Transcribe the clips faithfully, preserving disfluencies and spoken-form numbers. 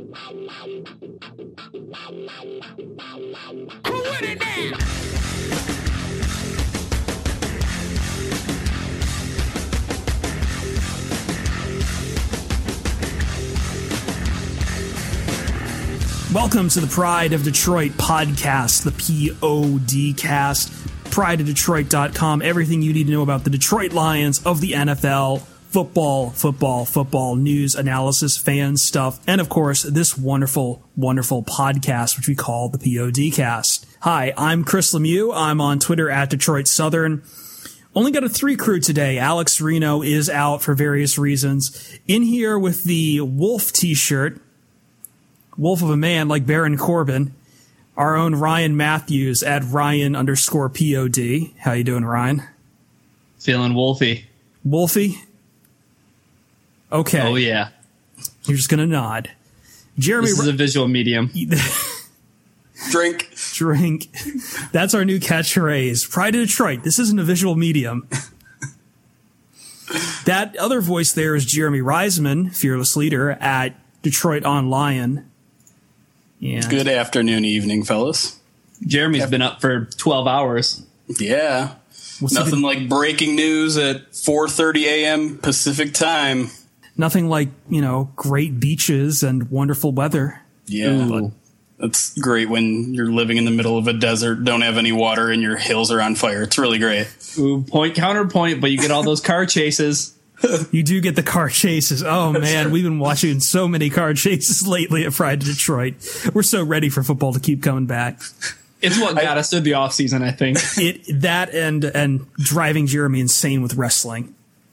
Welcome to the Pride of Detroit podcast, the P O D cast, pride of detroit dot com, everything you need to know about the Detroit Lions of the N F L, football, football, football, news, analysis, fan stuff, and of course, this wonderful, wonderful podcast, which we call the P O D cast. Hi, I'm Chris Lemieux. I'm on Twitter at Detroit Southern. Only got a three crew today. Alex Reno is out for various reasons. In here with the Wolf t-shirt, wolf of a man like Baron Corbin, our own Ryan Matthews at Ryan underscore P O D. How you doing, Ryan? Feeling wolfy. Wolfy? Okay. Oh, yeah. You're just going to nod. Jeremy, this is a visual medium. Drink. Drink. That's our new catchphrase. Pride of Detroit. This isn't a visual medium. That other voice there is Jeremy Reisman, fearless leader at Detroit on Lion. And good afternoon, evening, fellas. Jeremy's Af- been up for twelve hours. Yeah. What's Nothing like breaking news at four thirty a.m. Pacific time. Nothing like, you know, great beaches and wonderful weather. Yeah. That's great when you're living in the middle of a desert, don't have any water, and your hills are on fire. It's really great. Ooh, point, counterpoint, but you get all those car chases. You do get the car chases. Oh, man, we've been watching so many car chases lately at Pride of Detroit. We're so ready for football to keep coming back. It's what got I, us through the offseason, I think. It That and and driving Jeremy insane with wrestling.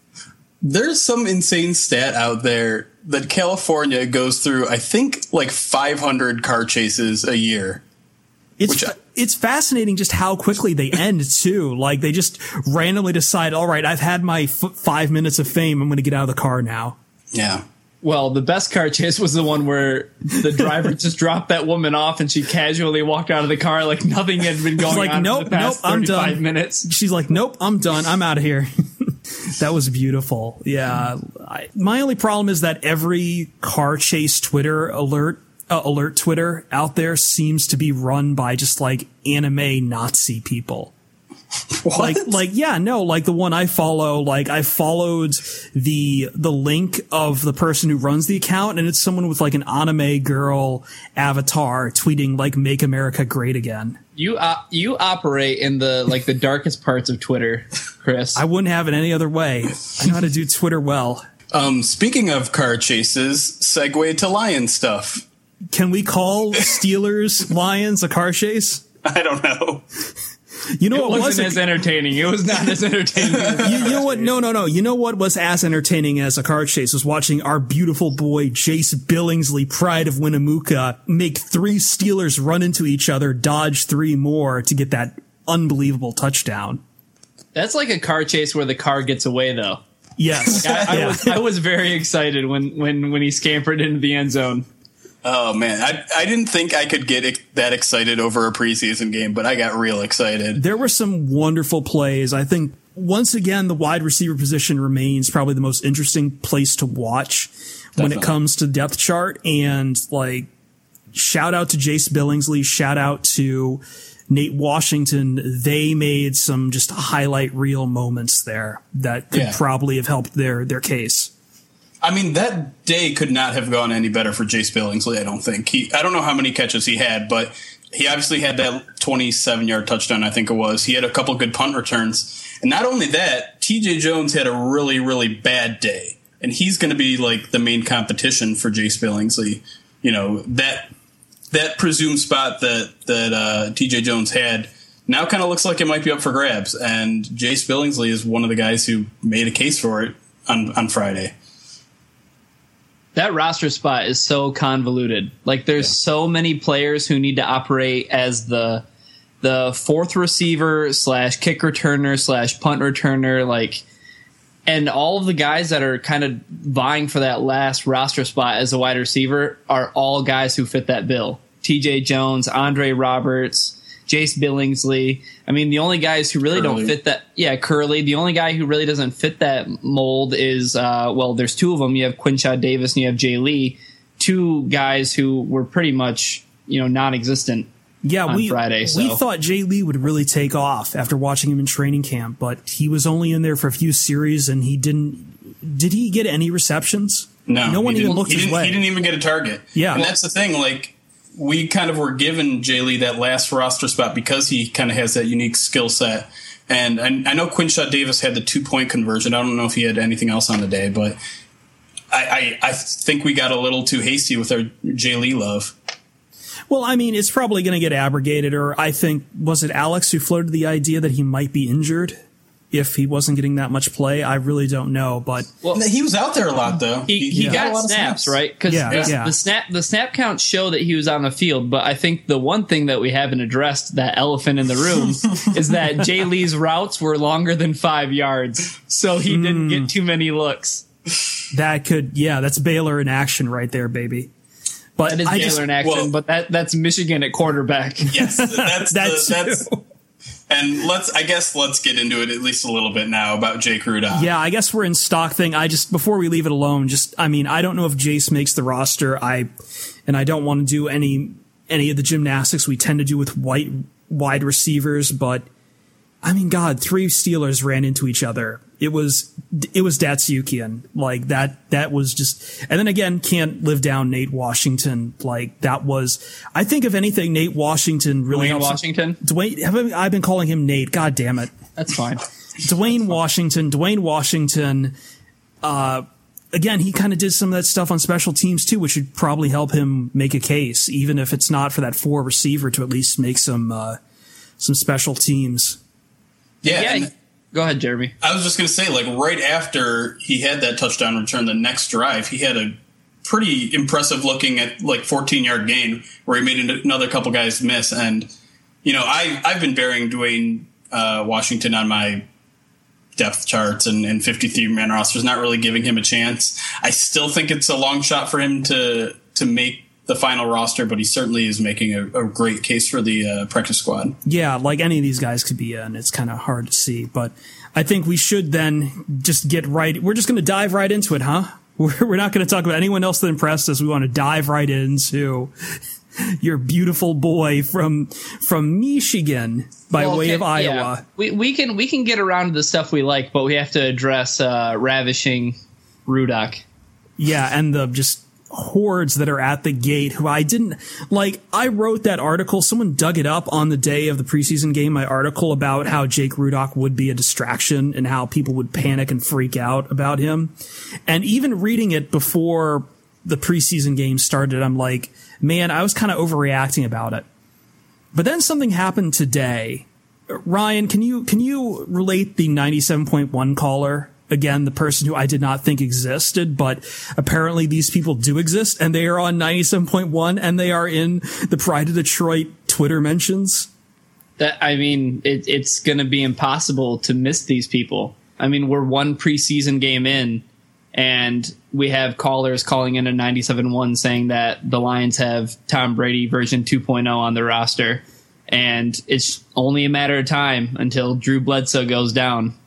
There's some insane stat out there that California goes through, I think, like five hundred car chases a year. It's I, it's fascinating just how quickly they end, too. Like, they just randomly decide, all right, I've had my f- five minutes of fame. I'm going to get out of the car now. Yeah. Well, the best car chase was the one where the driver just dropped that woman off and she casually walked out of the car like nothing had been going like, on nope, for the past nope, I'm thirty-five done. minutes. She's like, nope, I'm done. I'm out of here. That was beautiful. Yeah. I, my only problem is that every car chase Twitter alert Uh, alert Twitter out there seems to be run by just like anime Nazi people. What? Like, like, yeah, no, like the one I follow, like I followed the, the link of the person who runs the account, and it's someone with like an anime girl avatar tweeting like, make America great again. You, uh, you operate in the, like the darkest parts of Twitter, Chris. I wouldn't have it any other way. I know how to do Twitter well. Um, speaking of car chases, segue to Lion stuff. Can we call Steelers Lions a car chase? I don't know. You know it what wasn't wasn't as entertaining. It was not as entertaining. As you, you know what? No, no, no. You know what was as entertaining as a car chase was watching our beautiful boy Jace Billingsley, pride of Winnemucca, make three Steelers run into each other, dodge three more to get that unbelievable touchdown. That's like a car chase where the car gets away, though. Yes, I, I, yeah. was, I was very excited when, when, when he scampered into the end zone. Oh, man. I I didn't think I could get that excited over a preseason game, but I got real excited. There were some wonderful plays. I think, once again, the wide receiver position remains probably the most interesting place to watch Definitely. when it comes to depth chart. And, like, shout out to Jace Billingsley. Shout out to Nate Washington. They made some just highlight reel moments there that could yeah. probably have helped their, their case. I mean, that day could not have gone any better for Jace Billingsley, I don't think. He, I don't know how many catches he had, but he obviously had that twenty-seven-yard touchdown, I think it was. He had a couple good punt returns. And not only that, T J Jones had a really, really bad day. And he's going to be, like, the main competition for Jace Billingsley. You know, that that presumed spot that, that uh, T J Jones had now kind of looks like it might be up for grabs. And Jace Billingsley is one of the guys who made a case for it on, on Friday. That roster spot is so convoluted. Like, there's yeah. so many players who need to operate as the the fourth receiver slash kick returner slash punt returner, like, and all of the guys that are kind of vying for that last roster spot as a wide receiver are all guys who fit that bill. T J Jones, Andre Roberts, Jace Billingsley. I mean, the only guys who really Curly. don't fit that, yeah, Curly. The only guy who really doesn't fit that mold is, uh, well, there's two of them. You have Quinshaw Davis and you have Jay Lee. two guys who were pretty much, you know, non-existent yeah, on we, Friday. So. We thought Jay Lee would really take off after watching him in training camp, but he was only in there for a few series, and he didn't. Did he get any receptions? No, no one even looked he his didn't, way. He didn't even get a target. Yeah, and that's the thing. Like, we kind of were given Jay Lee that last roster spot because he kind of has that unique skill set. And I, I know Quinshaw Davis had the two point conversion. I don't know if he had anything else on the day, but I, I, I think we got a little too hasty with our Jay Lee love. Well, I mean, it's probably going to get abrogated, or I think, was it Alex who floated the idea that he might be injured if he wasn't getting that much play? I really don't know, but well, he was out there a lot, though. He, he, he got, got snaps, snaps, right? Because yeah, the, yeah. the snap the snap counts show that he was on the field, but I think the one thing that we haven't addressed, that elephant in the room, is that Jay Lee's routes were longer than five yards, so he mm. didn't get too many looks. That could, yeah, that's Baylor in action right there, baby. But that is I Baylor just, in action, well, but that that's Michigan at quarterback. Yes, that's that's, the, that's and let's I guess let's get into it at least a little bit now about Jake Rudock. Yeah, I guess we're in stock thing. I just before we leave it alone, just I mean, I don't know if Jace makes the roster. I and I don't want to do any any of the gymnastics we tend to do with white wide receivers, but I mean, God, three Steelers ran into each other. It was it was Datsyukian. Like that that was just, and then again, can't live down Nate Washington. Like that was, I think if anything, Nate Washington really Dwayne Washington. Dwayne, I've been calling him Nate. God damn it. That's fine. Dwayne That's Washington. Fine. Dwayne Washington. Uh, again, he kind of did some of that stuff on special teams too, which would probably help him make a case, even if it's not for that four receiver, to at least make some uh, some special teams. Yeah. yeah. Go ahead, Jeremy. I was just going to say, like, right after he had that touchdown return, the next drive, he had a pretty impressive looking at like fourteen-yard gain where he made another couple guys miss. And, you know, I, I've been burying Dwayne uh, Washington on my depth charts and, and fifty-three man rosters, not really giving him a chance. I still think it's a long shot for him to to make the final roster, but he certainly is making a, a great case for the uh, practice squad. Yeah, like any of these guys could be in. It's kind of hard to see, but I think we should then just get right. We're just going to dive right into it, huh? We're, we're not going to talk about anyone else that impressed us. We want to dive right into your beautiful boy from from Michigan by well, way okay, of Iowa. Yeah. We we can we can get around to the stuff we like, but we have to address uh, ravishing Rudock. Yeah, and the just hordes that are at the gate who I didn't like. I wrote that article. Someone dug it up on the day of the preseason game, my article about how Jake Rudock would be a distraction and how people would panic and freak out about him. And even reading it before the preseason game started, I'm like, man, I was kind of overreacting about it. But then something happened today. Ryan, can you, can you relate the ninety-seven point one caller? Again, the person who I did not think existed, but apparently these people do exist, and they are on ninety-seven point one, and they are in the Pride of Detroit Twitter mentions. That I mean, it, it's going to be impossible to miss these people. I mean, we're one preseason game in, and we have callers calling in a ninety-seven point one saying that the Lions have Tom Brady version two point oh on the roster, and it's only a matter of time until Drew Bledsoe goes down.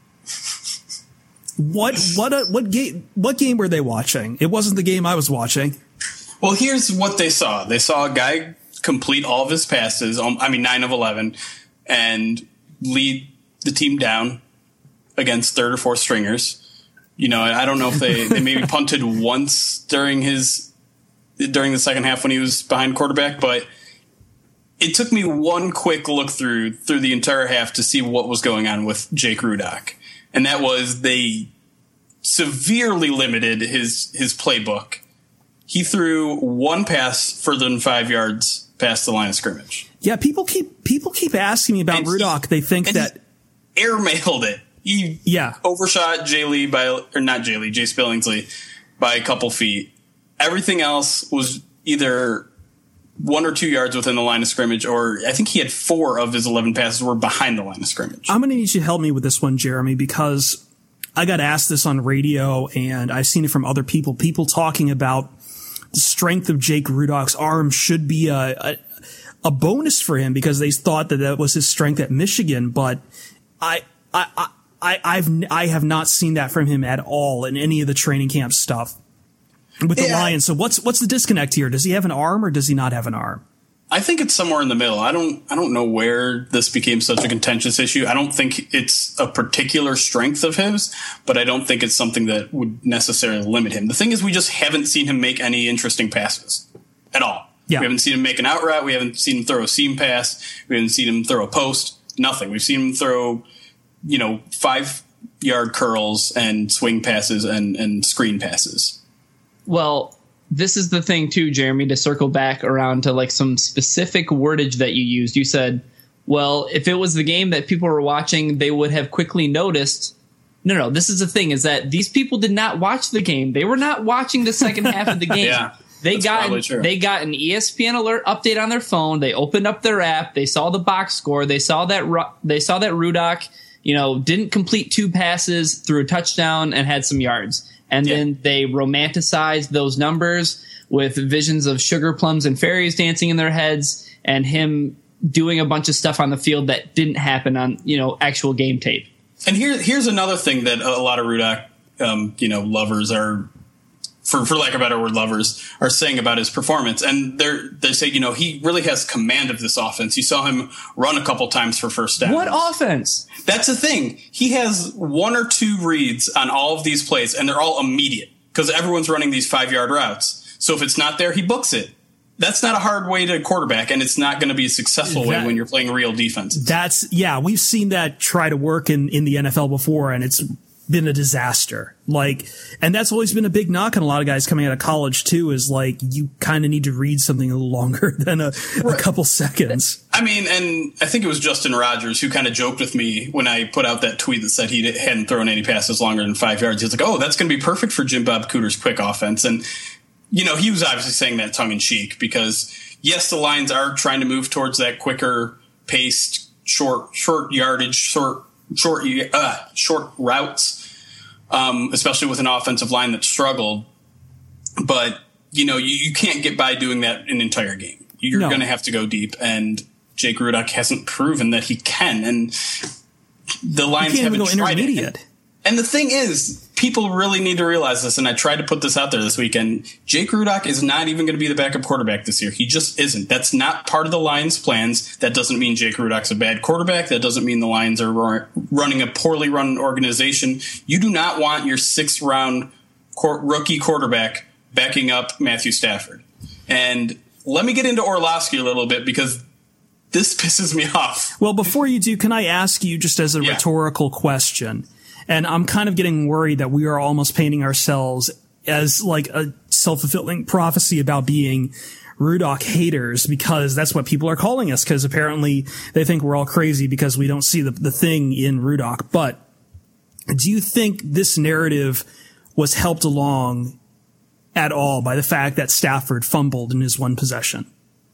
What what uh, what game what game were they watching? It wasn't the game I was watching. Well, here's what they saw. They saw a guy complete all of his passes, I mean nine of eleven, and lead the team down against third or fourth stringers. You know, I don't know if they, they maybe punted once during his during the second half when he was behind quarterback, but it took me one quick look through through the entire half to see what was going on with Jake Rudock. And that was they severely limited his his playbook. He threw one pass further than five yards past the line of scrimmage. Yeah, people keep people keep asking me about and Rudock. He, they think that he airmailed it. He yeah. overshot Jay Lee by or not Jay Lee, Jace Billingsley by a couple feet. Everything else was either one or two yards within the line of scrimmage, or I think he had four of his eleven passes were behind the line of scrimmage. I'm going to need you to help me with this one, Jeremy, because I got asked this on radio and I've seen it from other people, people talking about the strength of Jake Rudock's arm should be a, a, a bonus for him because they thought that that was his strength at Michigan. But I, I, I, I've, I have not seen that from him at all in any of the training camp stuff. with the Yeah. Lions. So what's what's the disconnect here? Does he have an arm or does he not have an arm? I think it's somewhere in the middle. I don't I don't know where this became such a contentious issue. I don't think it's a particular strength of his, but I don't think it's something that would necessarily limit him. The thing is, we just haven't seen him make any interesting passes at all. Yeah. We haven't seen him make an out route. We haven't seen him throw a seam pass. We haven't seen him throw a post. Nothing. We've seen him throw, you know, five yard curls and swing passes and, and screen passes. Well, this is the thing too, Jeremy, to circle back around to like some specific wordage that you used. You said, well, if it was the game that people were watching, they would have quickly noticed. No, no, this is the thing, is that these people did not watch the game. They were not watching the second half of the game. Yeah, they that's got probably true. they got an E S P N alert update on their phone. They opened up their app. They saw the box score. They saw that Ru- they saw that Rudock, you know, didn't complete two passes, threw a touchdown, and had some yards. And Yeah. then they romanticized those numbers with visions of sugar plums and fairies dancing in their heads and him doing a bunch of stuff on the field that didn't happen on, you know, actual game tape. And here, here's another thing that a lot of Rudock, um, you know, lovers are, for for lack of a better word, lovers are saying about his performance. And they're they say, you know, he really has command of this offense. You saw him run a couple times for first down. What offense? That's the thing. He has one or two reads on all of these plays, and they're all immediate because everyone's running these five yard routes. So if it's not there, he books it. That's not a hard way to quarterback, and it's not going to be a successful way That- when you're playing real defense. That's yeah, we've seen that try to work in, in the N F L before, and it's been a disaster. Like, and that's always been a big knock on a lot of guys coming out of college too, is like you kind of need to read something a little longer than a, a couple seconds. I mean, and I think it was Justin Rogers who kind of joked with me when I put out that tweet that said he hadn't thrown any passes longer than five yards. He was like, oh, that's going to be perfect for Jim Bob Cooter's quick offense. And, you know, he was obviously saying that tongue in cheek because, yes, the Lions are trying to move towards that quicker paced, short, short yardage, short, short, uh, short routes, um, especially with an offensive line that struggled. But, you know, you, you can't get by doing that an entire game. You're No. going to have to go deep. And Jake Rudock hasn't proven that he can. And the Lions You can't even haven't go tried it. intermediate. And, and the thing is, people really need to realize this, and I tried to put this out there this weekend. Jake Rudock is not even going to be the backup quarterback this year. He just isn't. That's not part of the Lions' plans. That doesn't mean Jake Rudock's a bad quarterback. That doesn't mean the Lions are ru- running a poorly run organization. You do not want your sixth-round qu- rookie quarterback backing up Matthew Stafford. And let me get into Orlovsky a little bit because this pisses me off. Well, before you do, can I ask you just as a Yeah. rhetorical question? And I'm kind of getting worried that we are almost painting ourselves as like a self-fulfilling prophecy about being Rudock haters because that's what people are calling us because apparently they think we're all crazy because we don't see the, the thing in Rudock. But do you think this narrative was helped along at all by the fact that Stafford fumbled in his one possession?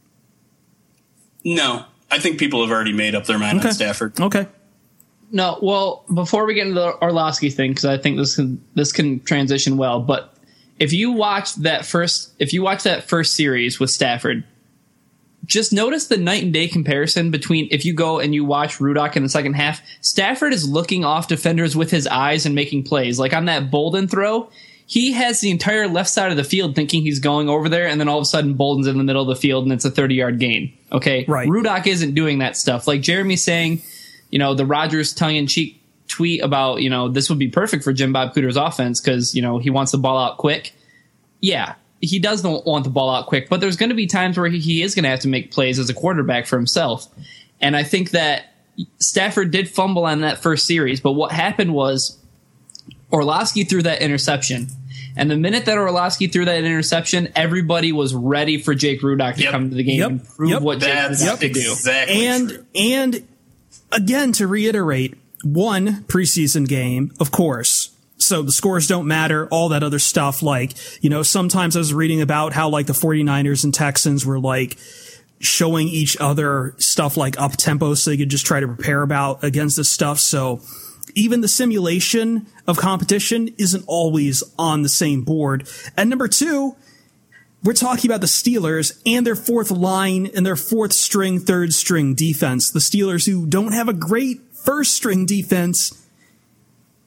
No, I think people have already made up their mind Okay. on Stafford. Okay. No, well, before we get into the Orlovsky thing, because I think this can this can transition well. But if you watch that first, if you watch that first series with Stafford, just notice the night and day comparison between if you go and you watch Rudock in the second half. Stafford is looking off defenders with his eyes and making plays. Like on that Bolden throw, he has the entire left side of the field thinking he's going over there, and then all of a sudden Bolden's in the middle of the field and it's a thirty-yard gain. Okay, Right. Rudock isn't doing that stuff. Like Jeremy's saying, you know, the Rodgers tongue-in-cheek tweet about, you know, this would be perfect for Jim Bob Cooter's offense because, you know, he wants the ball out quick. Yeah, he does not want the ball out quick, but there's going to be times where he, he is going to have to make plays as a quarterback for himself. And I think that Stafford did fumble on that first series, but what happened was Orlovsky threw that interception. And the minute that Orlovsky threw that interception, everybody was ready for Jake Rudock to Yep. come to the game Yep. and prove Yep. what Jake That's Rudock could do. exactly and true. and again to reiterate, one preseason game, of course. So the scores don't matter, all that other stuff. Like, you know, sometimes I was reading about how like the 49ers and Texans were like showing each other stuff like up tempo so they could just try to prepare about against this stuff. So even the simulation of competition isn't always on the same board. And number two, we're talking about the Steelers and their fourth line and their fourth string, third string defense. The Steelers who don't have a great first string defense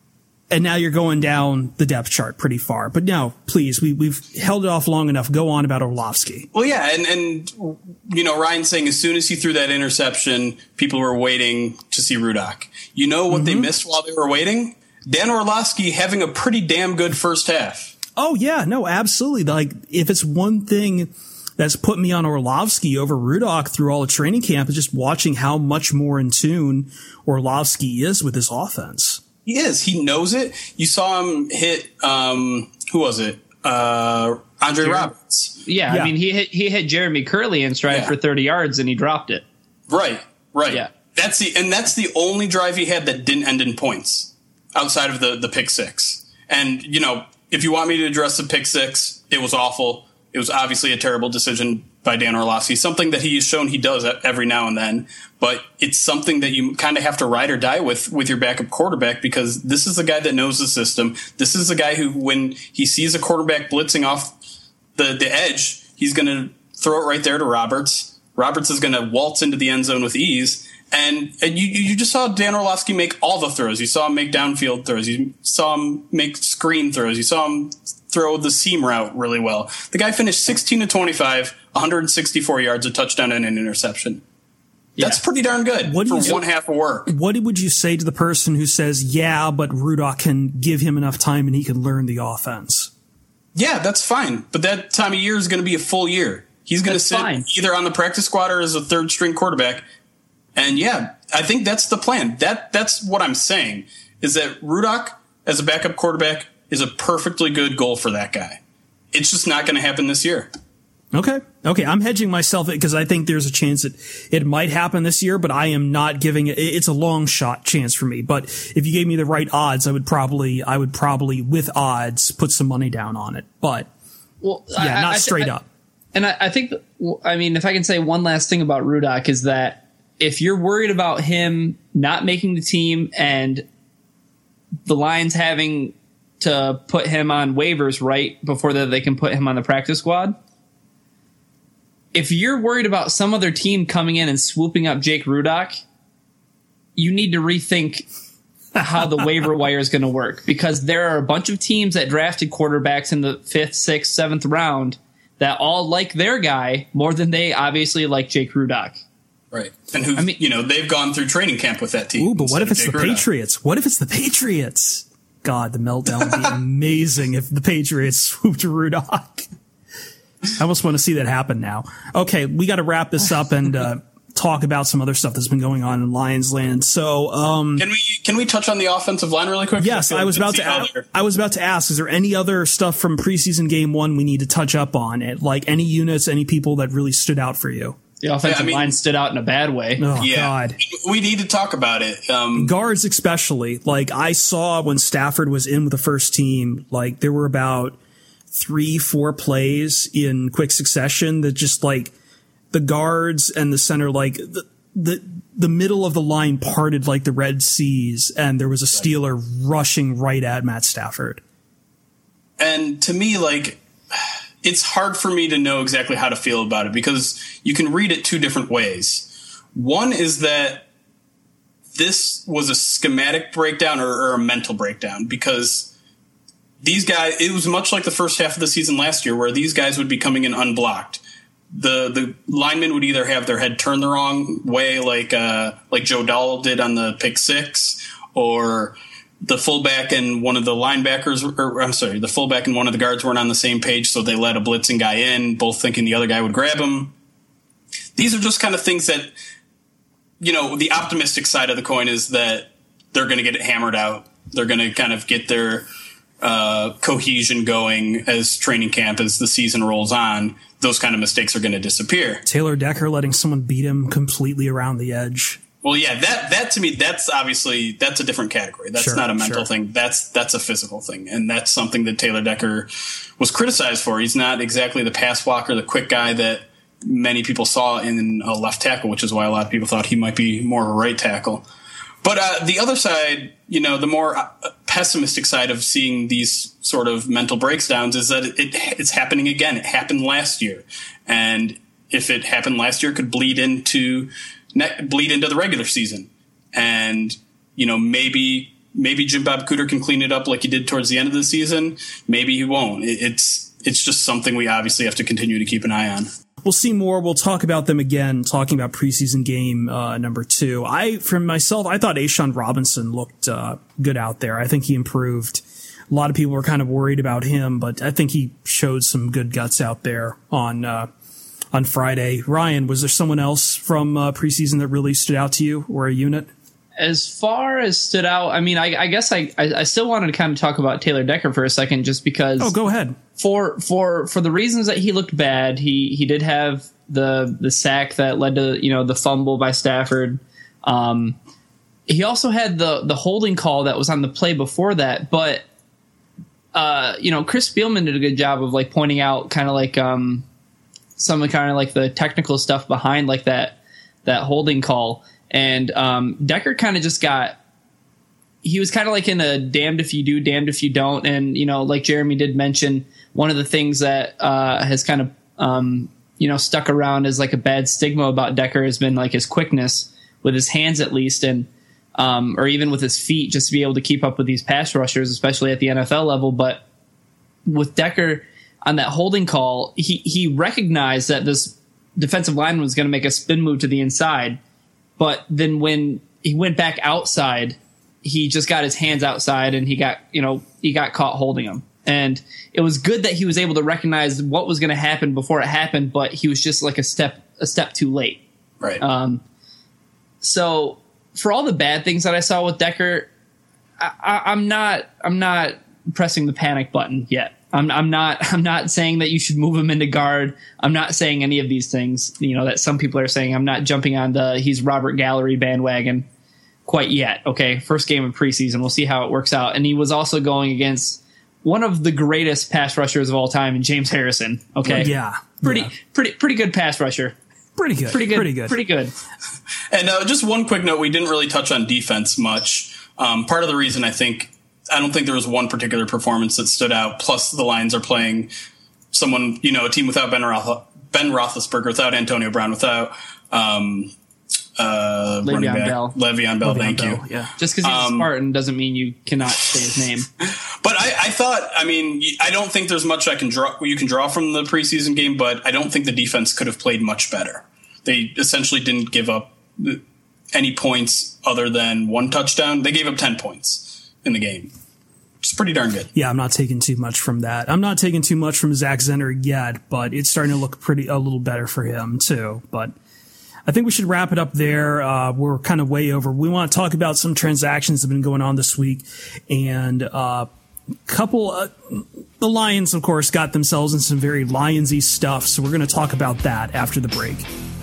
and now you're going down the depth chart pretty far. But no, please, we, we've held it off long enough. Go on about Orlovsky. Well, yeah, and, and you know, Ryan's saying as soon as he threw that interception, people were waiting to see Rudock. You know what mm-hmm. they missed while they were waiting? Dan Orlovsky having a pretty damn good first half. Oh, yeah, no, absolutely. Like, if it's one thing that's put me on Orlovsky over Rudock through all of training camp, is just watching how much more in tune Orlovsky is with his offense. He is. He knows it. You saw him hit, um, who was it? Uh, Andre Jer- Roberts. Yeah, yeah, I mean, he hit, he hit Jeremy Curley in stride yeah. for thirty yards, and he dropped it. Right, right. Yeah. That's the and that's the only drive he had that didn't end in points outside of the, the pick six. And, you know, if you want me to address the pick six, it was awful. It was obviously a terrible decision by Dan Orlovsky, something that he's shown he does every now and then. But it's something that you kind of have to ride or die with with your backup quarterback, because this is the guy that knows the system. This is the guy who, when he sees a quarterback blitzing off the, the edge, he's going to throw it right there to Roberts. Roberts is going to waltz into the end zone with ease. And, and you, you just saw Dan Orlovsky make all the throws. You saw him make downfield throws. You saw him make screen throws. You saw him throw the seam route really well. The guy finished sixteen to twenty-five, one hundred sixty-four yards, a touchdown, and an interception. Yeah. That's pretty darn good what for you, one half of work. What would you say to the person who says, yeah, but Rudock can give him enough time and he can learn the offense? Yeah, that's fine. But that time of year is going to be a full year. He's going to sit fine. either on the practice squad or as a third string quarterback. And yeah, I think that's the plan. That that's what I'm saying, is that Rudock as a backup quarterback is a perfectly good goal for that guy. It's just not going to happen this year. Okay. Okay. I'm hedging myself because I think there's a chance that it might happen this year, but I am not giving it. It's a long shot chance for me. But if you gave me the right odds, I would probably, I would probably with odds put some money down on it. But well, yeah, I, not I, straight I, up. And I, I think, I mean, if I can say one last thing about Rudock is that if you're worried about him not making the team and the Lions having to put him on waivers right before that they can put him on the practice squad, if you're worried about some other team coming in and swooping up Jake Rudock, you need to rethink how the waiver wire is going to work, because there are a bunch of teams that drafted quarterbacks in the fifth, sixth, seventh round that all like their guy more than they obviously like Jake Rudock. Right. And who, I mean, you know, they've gone through training camp with that team. Ooh, but what if it's the Patriots? What if it's the Patriots? God, the meltdown would be amazing if the Patriots swooped Rudock. I almost want to see that happen now. Okay, we got to wrap this up and uh, talk about some other stuff that's been going on in Lions land. So, um, can we can we touch on the offensive line really quick? Yes, I, I was about to. Ask, I was about to ask: is there any other stuff from preseason game one we need to touch up on? It like any units, any people that really stood out for you? The offensive yeah, I mean, line stood out in a bad way. Oh, yeah, God. We need to talk about it. Um, Guards especially. Like, I saw when Stafford was in with the first team, like, there were about three, four plays in quick succession that just, like, the guards and the center, like, the the, the middle of the line parted like the Red Seas, and there was a Steeler rushing right at Matt Stafford. And to me, like, it's hard for me to know exactly how to feel about it, because you can read it two different ways. One is that this was a schematic breakdown or, or a mental breakdown, because these guys, it was much like the first half of the season last year, where these guys would be coming in unblocked. The the linemen would either have their head turned the wrong way, like uh, like Joe Dahl did on the pick six, or the fullback and one of the linebackers, or I'm sorry, the fullback and one of the guards weren't on the same page, so they let a blitzing guy in, both thinking the other guy would grab him. These are just kind of things that, you know, the optimistic side of the coin is that they're going to get it hammered out. They're going to kind of get their uh, cohesion going as training camp, as the season rolls on. Those kind of mistakes are going to disappear. Taylor Decker letting someone beat him completely around the edge. Well, yeah, that that to me, that's obviously, that's a different category. That's sure, not a mental sure. thing. That's that's a physical thing. And that's something that Taylor Decker was criticized for. He's not exactly the pass blocker, the quick guy that many people saw in a left tackle, which is why a lot of people thought he might be more of a right tackle. But uh, the other side, you know, the more pessimistic side of seeing these sort of mental breakdowns is that it, it's happening again. It happened last year. And if it happened last year, it could bleed into bleed into the regular season. And, you know, maybe maybe Jim Bob Cooter can clean it up like he did towards the end of the season. Maybe he won't. It, it's it's just something we obviously have to continue to keep an eye on. We'll see more. We'll talk about them again, talking about preseason game uh, number two. I, for myself, I thought A'Shawn Robinson looked uh, good out there. I think he improved. A lot of people were kind of worried about him, but I think he showed some good guts out there on uh, on Friday. Ryan, was there someone else from uh, preseason that really stood out to you or a unit? As far as stood out, I mean, I, I guess I, I, I still wanted to kind of talk about Taylor Decker for a second, just because. Oh, go ahead. For for for the reasons that he looked bad, he he did have the the sack that led to, you know, the fumble by Stafford. Um, he also had the the holding call that was on the play before that, but uh, you know, Chris Spielman did a good job of like pointing out kind of like um some of kind of like the technical stuff behind like that that holding call. And um, Decker kind of just got, he was kind of like in a damned if you do, damned if you don't. And, you know, like Jeremy did mention, one of the things that uh, has kind of, um, you know, stuck around as like a bad stigma about Decker has been like his quickness with his hands at least, and um, or even with his feet, just to be able to keep up with these pass rushers, especially at the N F L level. But with Decker on that holding call, he, he recognized that this defensive lineman was going to make a spin move to the inside. But then when he went back outside, he just got his hands outside and he got, you know, he got caught holding them. And it was good that he was able to recognize what was going to happen before it happened, but he was just like a step, a step too late. Right. Um, so for all the bad things that I saw with Decker, I, I, I'm not, I'm not pressing the panic button yet. I'm, I'm not. I'm not saying that you should move him into guard. I'm not saying any of these things, you know, that some people are saying. I'm not jumping on the he's Robert Gallery bandwagon quite yet. Okay, first game of preseason, we'll see how it works out. And he was also going against one of the greatest pass rushers of all time, in James Harrison. Okay, yeah, pretty, yeah. pretty, pretty good pass rusher. Pretty good. Pretty good. Pretty good. Pretty good. And uh, just one quick note: we didn't really touch on defense much. Um, part of the reason I think. I don't think there was one particular performance that stood out. Plus, the Lions are playing someone, you know, a team without Ben, Roth- Ben Roethlisberger, without Antonio Brown, without um, uh, Le'Veon back, Bell. Le'Veon Bell. Le'Veon Thank Bell, you. Yeah. Just because he's um, a Spartan doesn't mean you cannot say his name. But I, I thought, I mean, I don't think there's much I can draw. You can draw from the preseason game, but I don't think the defense could have played much better. They essentially didn't give up any points other than one touchdown. They gave up ten points in the game. It's pretty darn good. Yeah, I'm not taking too much from that. I'm not taking too much from Zach Zenner yet, but it's starting to look pretty a little better for him too. But I think we should wrap it up there. Uh, we're kind of way over. We want to talk about some transactions that have been going on this week, and a uh, couple. Uh, the Lions, of course, got themselves in some very Lionsy stuff, so we're going to talk about that after the break.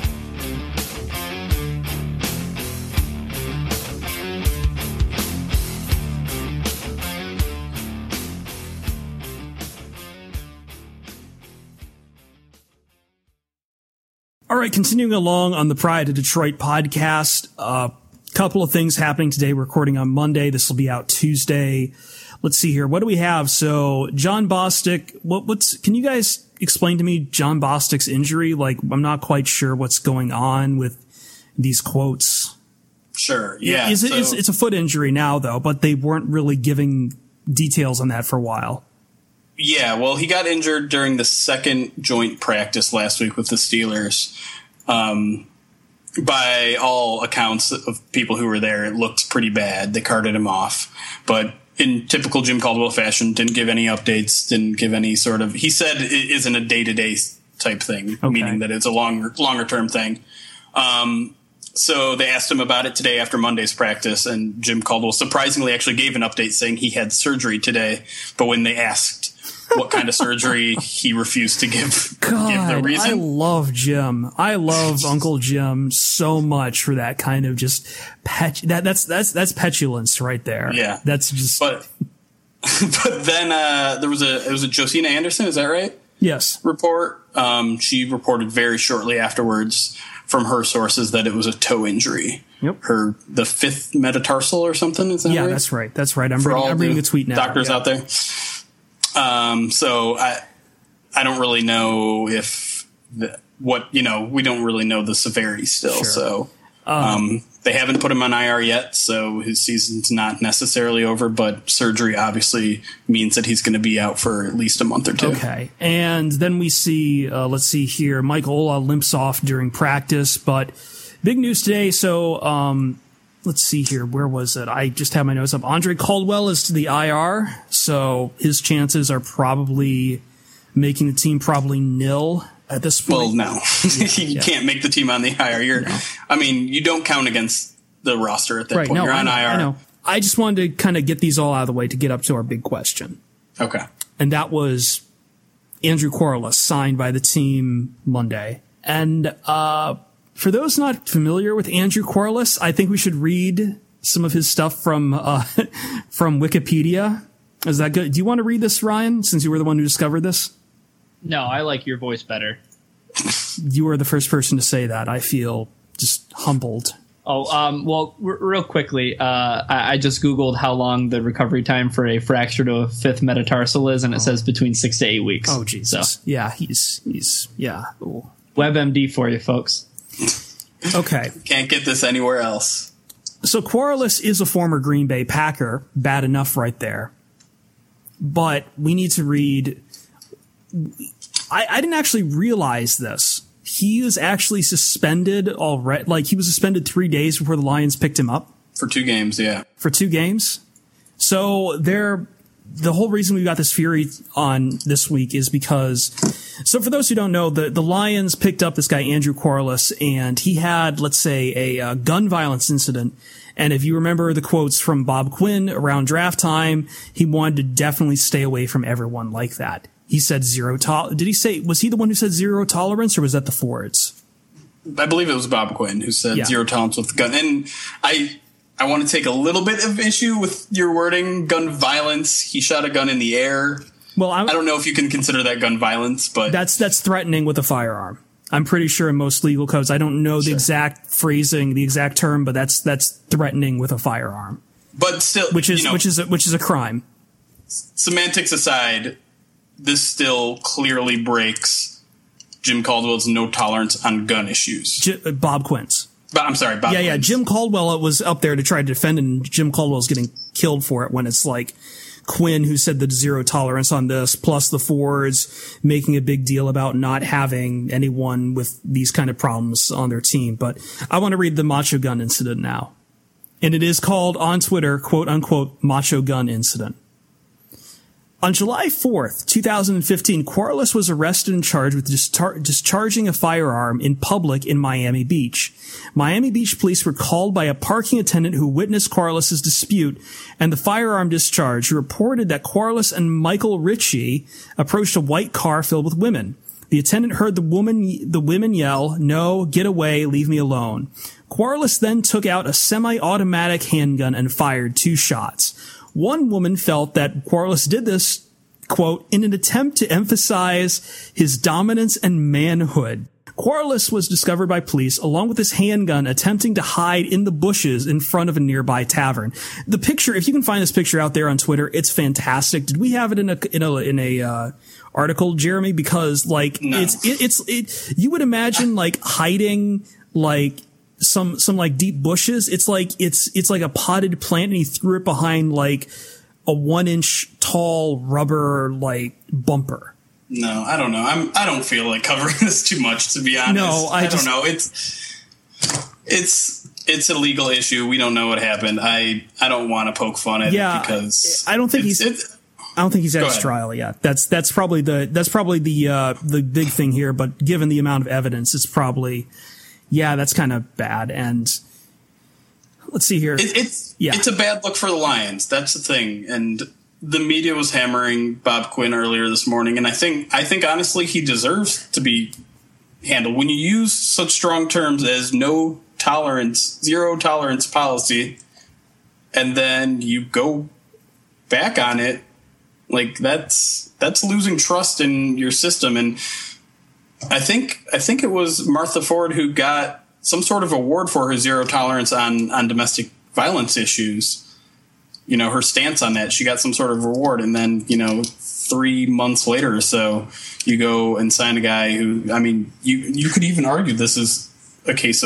All right, continuing along on the Pride of Detroit podcast, a uh, couple of things happening today. We're recording on Monday. This will be out Tuesday. Let's see here. What do we have? So John Bostic, what, what's, can you guys explain to me John Bostic's injury? Like, I'm not quite sure what's going on with these quotes. Sure. Yeah. Is it, so, it's, it's a foot injury now though, but they weren't really giving details on that for a while. Yeah, well, he got injured during the second joint practice last week with the Steelers. Um, by all accounts of people who were there, it looked pretty bad. They carted him off. But in typical Jim Caldwell fashion, didn't give any updates, didn't give any sort of... He said it isn't a day-to-day type thing, okay. Meaning that it's a longer, longer-term thing. Um, so they asked him about it today after Monday's practice, and Jim Caldwell surprisingly actually gave an update saying he had surgery today. But when they asked what kind of surgery, he refused to give, God, give the reason. I love Jim. I love Uncle Jim so much for that kind of just pet. That, that's that's that's petulance right there. Yeah, that's just. But but then uh, there was a it was a Josina Anderson. Is that right? Yes. Report. Um, she reported very shortly afterwards from her sources that it was a toe injury. Yep. Her the fifth metatarsal or something. Is that yeah, right? that's right. That's right. I'm for reading, all I'm reading the a tweet now. Doctors yeah. out there. Um, so I, I don't really know if the, what, you know, we don't really know the severity still. Sure. So, Um, they haven't put him on I R yet, so his season's not necessarily over, but surgery obviously means that he's going to be out for at least a month or two. Okay. And then we see, uh, let's see here, Mike Ola limps off during practice, but big news today. So, um, let's see here. Where was it? I just have my notes up. Andre Caldwell is to the I R, so his chances are probably making the team probably nil at this point. Well, no. Yeah, you yeah. can't make the team on the I R. You're, no. I mean, you don't count against the roster at that right, point. No, You're on I know, I R. I know. I just wanted to kind of get these all out of the way to get up to our big question. Okay. And that was Andrew Quarless signed by the team Monday. And uh, for those not familiar with Andrew Quarless, I think we should read some of his stuff from uh, from Wikipedia. Is that good? Do you want to read this, Ryan, since you were the one who discovered this? No, I like your voice better. You were the first person to say that. I feel just humbled. Oh, um, well, r- real quickly, uh, I-, I just Googled how long the recovery time for a fracture to a fifth metatarsal is, and it oh. says between six to eight weeks. Oh, Jesus. So. Yeah, he's, he's, yeah. Ooh. WebMD for you, folks. Okay. Can't get this anywhere else. So Quarless is a former Green Bay Packer. Bad enough right there. But we need to read... I, I didn't actually realize this. He was actually suspended already. Like, he was suspended three days before the Lions picked him up. For two games, yeah. For two games. So they're, the whole reason we got this Fury on this week is because, so for those who don't know, the, the Lions picked up this guy, Andrew Quarless, and he had, let's say, a, a gun violence incident. And if you remember the quotes from Bob Quinn around draft time, he wanted to definitely stay away from everyone like that. He said zero tol. Did he say, was he the one who said zero tolerance, or was that the Fords? I believe it was Bob Quinn who said yeah. zero tolerance with the gun. And I, I want to take a little bit of issue with your wording, gun violence. He shot a gun in the air. Well, I'm, I don't know if you can consider that gun violence, but that's, that's threatening with a firearm. I'm pretty sure in most legal codes, I don't know the sure. exact phrasing, the exact term, but that's, that's threatening with a firearm. But still, which is, you know, which is, a, which is a crime. Semantics aside, this still clearly breaks Jim Caldwell's no tolerance on gun issues. J- Bob Quinn's. But I'm sorry, Bob Yeah, Quinn's. yeah. Jim Caldwell was up there to try to defend, and Jim Caldwell's getting killed for it when it's like Quinn who said the zero tolerance on this, plus the Fords making a big deal about not having anyone with these kind of problems on their team. But I want to read the Macho Gun incident now. And it is called on Twitter, quote unquote, Macho Gun incident. On July fourth, twenty fifteen, Quarless was arrested and charged with distar- discharging a firearm in public in Miami Beach. Miami Beach police were called by a parking attendant who witnessed Quarless's dispute and the firearm discharge, who reported that Quarless and Michael Ritchie approached a white car filled with women. The attendant heard the woman, the women yell, "No, get away, leave me alone." Quarless then took out a semi-automatic handgun and fired two shots. One woman felt that Quarless did this, quote, in an attempt to emphasize his dominance and manhood. Quarless was discovered by police along with his handgun attempting to hide in the bushes in front of a nearby tavern. The picture, if you can find this picture out there on Twitter, it's fantastic. Did we have it in a, in a, in a, uh, article, Jeremy? Because like, no. it's, it, it's, it, you would imagine like hiding, like, some, some like deep bushes. It's like, it's, it's like a potted plant, and he threw it behind like a one inch tall rubber, like bumper. No, I don't know. I'm, I don't feel like covering this too much, to be honest. No, I, I just, don't know. It's, it's, it's a legal issue. We don't know what happened. I, I don't want to poke fun at yeah, it because I, I don't think he's, it, I don't think he's at his ahead. trial yet. That's, that's probably the, that's probably the, uh, the big thing here. But given the amount of evidence, it's probably, yeah, that's kind of bad. And let's see here. It, it's yeah. it's a bad look for the Lions. That's the thing. And the media was hammering Bob Quinn earlier this morning, and I think I think honestly he deserves to be handled. When you use such strong terms as no tolerance, zero tolerance policy, and then you go back on it, like that's that's losing trust in your system. And I think I think it was Martha Ford who got some sort of award for her zero tolerance on, on domestic violence issues. You know, her stance on that. She got some sort of reward, and then, you know, three months later or so, you go and sign a guy who, I mean, you you could even argue this is a case of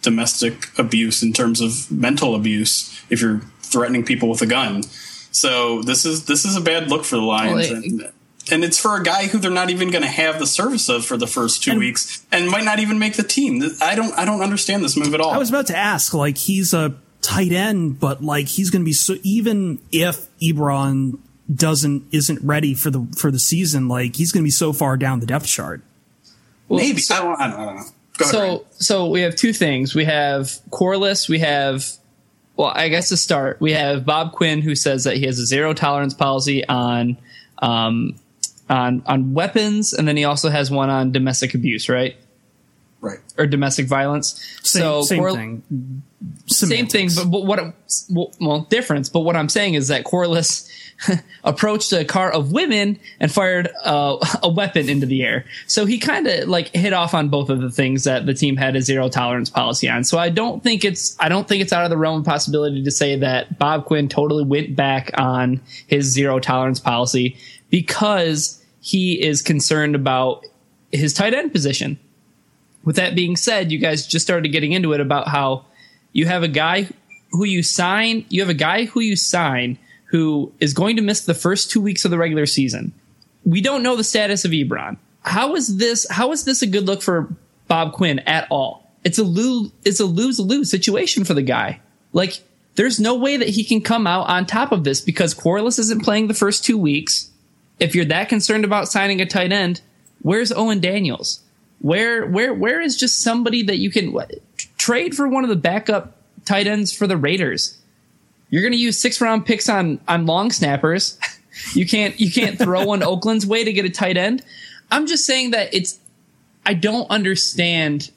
domestic abuse in terms of mental abuse if you're threatening people with a gun. So this is this is a bad look for the Lions. Well, it, and, and it's for a guy who they're not even going to have the service of for the first two and, weeks and might not even make the team. I don't I don't understand this move at all. I was about to ask, like, he's a tight end, but like he's going to be so, even if Ebron doesn't isn't ready for the for the season, like he's going to be so far down the depth chart. Well, Maybe so, I, don't, I, don't, I don't know. Go so ahead. so we have two things. We have Corliss. We have well, I guess to start, we have Bob Quinn, who says that he has a zero tolerance policy on um on on weapons, and then he also has one on domestic abuse, right? Right. Or domestic violence. Same, so same Cor- thing. Same thing, but, but what? Well, difference. But what I'm saying is that Corliss approached a car of women and fired uh, a weapon into the air. So he kind of like hit off on both of the things that the team had a zero tolerance policy on. So I don't think it's I don't think it's out of the realm of possibility to say that Bob Quinn totally went back on his zero tolerance policy because he is concerned about his tight end position. With that being said, you guys just started getting into it about how you have a guy who you sign, you have a guy who you sign who is going to miss the first two weeks of the regular season. We don't know the status of Ebron. How is this, how is this a good look for Bob Quinn at all? It's a lose, it's a lose-lose situation for the guy. Like, there's no way that he can come out on top of this because Corliss isn't playing the first two weeks. If you're that concerned about signing a tight end, where's Owen Daniels? Where, where, where is just somebody that you can what, trade for one of the backup tight ends for the Raiders? You're going to use six round picks on, on long snappers. You can't, you can't throw one Oakland's way to get a tight end. I'm just saying that it's, I don't understand.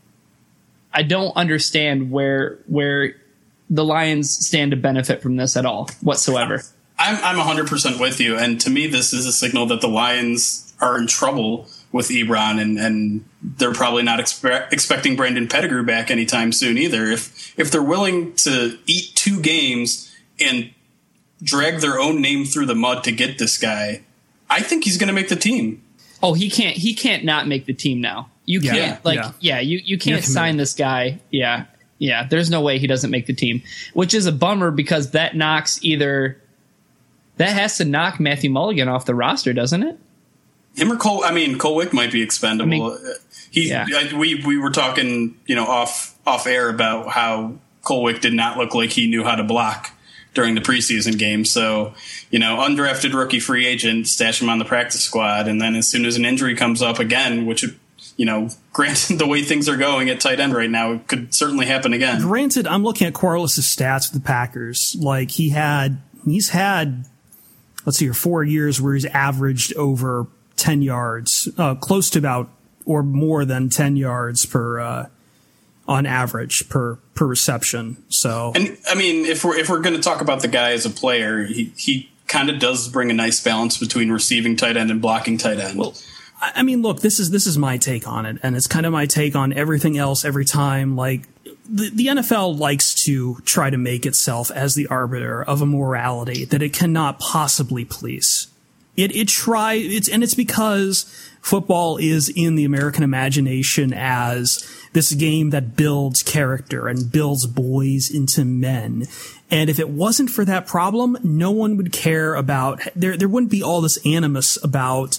I don't understand where, where the Lions stand to benefit from this at all whatsoever. I'm, I'm one hundred percent with you. And to me, this is a signal that the Lions are in trouble with Ebron, and, and they're probably not expe- expecting Brandon Pettigrew back anytime soon either. If if they're willing to eat two games and drag their own name through the mud to get this guy, I think he's going to make the team. Oh, he can't. He can't not make the team now. You can't. Yeah, like, yeah. yeah, you you can't sign this guy. Yeah, yeah. There's no way he doesn't make the team, which is a bummer because that knocks either that has to knock Matthew Mulligan off the roster, doesn't it? Him or Cole? I mean, Colwick might be expendable. I mean, he, yeah. we we were talking, you know, off off air about how Colwick did not look like he knew how to block during the preseason game. So, you know, undrafted rookie free agent, stash him on the practice squad, and then as soon as an injury comes up again, which, you know, granted the way things are going at tight end right now, it could certainly happen again. Granted, I'm looking at Corliss' stats with the Packers. Like he had, he's had, let's see here, four years where he's averaged over ten yards, uh, close to about or more than ten yards per, uh, on average per, per reception. So, and I mean, if we're, if we're going to talk about the guy as a player, he, he kind of does bring a nice balance between receiving tight end and blocking tight end. Well, I mean, look, this is, this is my take on it, and it's kind of my take on everything else every time. Like the, the N F L likes to try to make itself as the arbiter of a morality that it cannot possibly please. It, it try, it's, and it's because football is in the American imagination as this game that builds character and builds boys into men. And if it wasn't for that problem, no one would care about, there, there wouldn't be all this animus about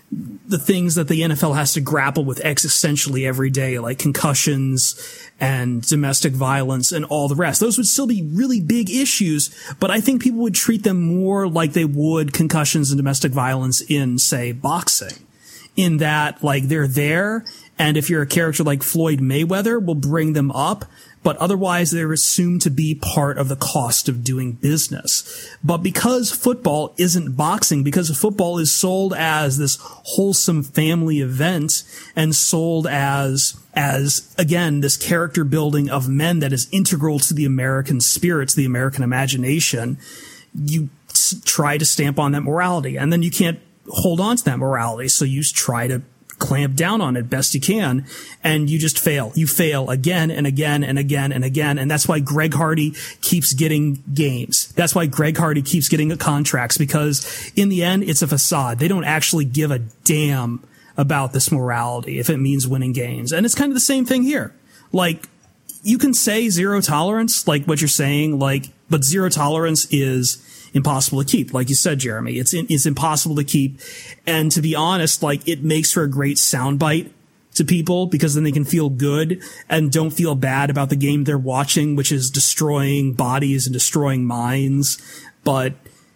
the things that the N F L has to grapple with existentially every day, like concussions and domestic violence and all the rest. Those would still be really big issues, but I think people would treat them more like they would concussions and domestic violence in, say, boxing. In that, like, they're there, and if you're a character like Floyd Mayweather, we'll bring them up, but otherwise they're assumed to be part of the cost of doing business. But because football isn't boxing, because football is sold as this wholesome family event and sold as, as, again, this character building of men that is integral to the American spirit, to the American imagination, you s- try to stamp on that morality, and then you can't hold on to that morality, so you try to clamp down on it best you can, and you just fail. You fail again and again and again and again, and that's why Greg Hardy keeps getting games. That's why Greg Hardy keeps getting contracts, because in the end, it's a facade. They don't actually give a damn about this morality if it means winning games. And it's kind of the same thing here. Like, you can say zero tolerance, like what you're saying, like, but zero tolerance is impossible to keep. Like you said, Jeremy, it's in, it's impossible to keep. And to be honest, like it makes for a great soundbite to people because then they can feel good and don't feel bad about the game they're watching, which is destroying bodies and destroying minds. But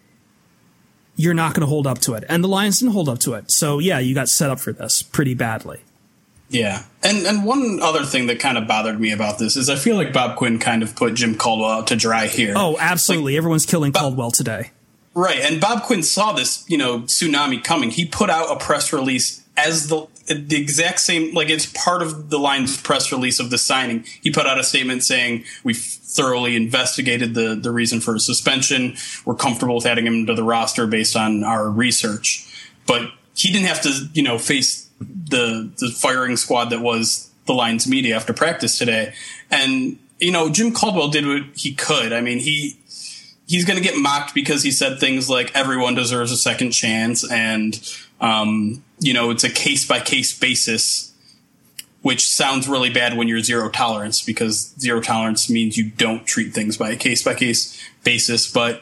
you're not going to hold up to it. And the Lions didn't hold up to it. So yeah, you got set up for this pretty badly. Yeah. And and one other thing that kind of bothered me about this is I feel like Bob Quinn kind of put Jim Caldwell out to dry here. Oh, absolutely. Like, everyone's killing Bob, Caldwell today. Right. And Bob Quinn saw this, you know, tsunami coming. He put out a press release as the the exact same, like it's part of the Lions press release of the signing. He put out a statement saying we've thoroughly investigated the, the reason for his suspension. We're comfortable with adding him to the roster based on our research. But he didn't have to, you know, face the the firing squad that was the Lions media after practice today. And, you know, Jim Caldwell did what he could. I mean, he he's going to get mocked because he said things like everyone deserves a second chance and, um, you know, it's a case-by-case basis, which sounds really bad when you're zero tolerance because zero tolerance means you don't treat things by a case-by-case basis. But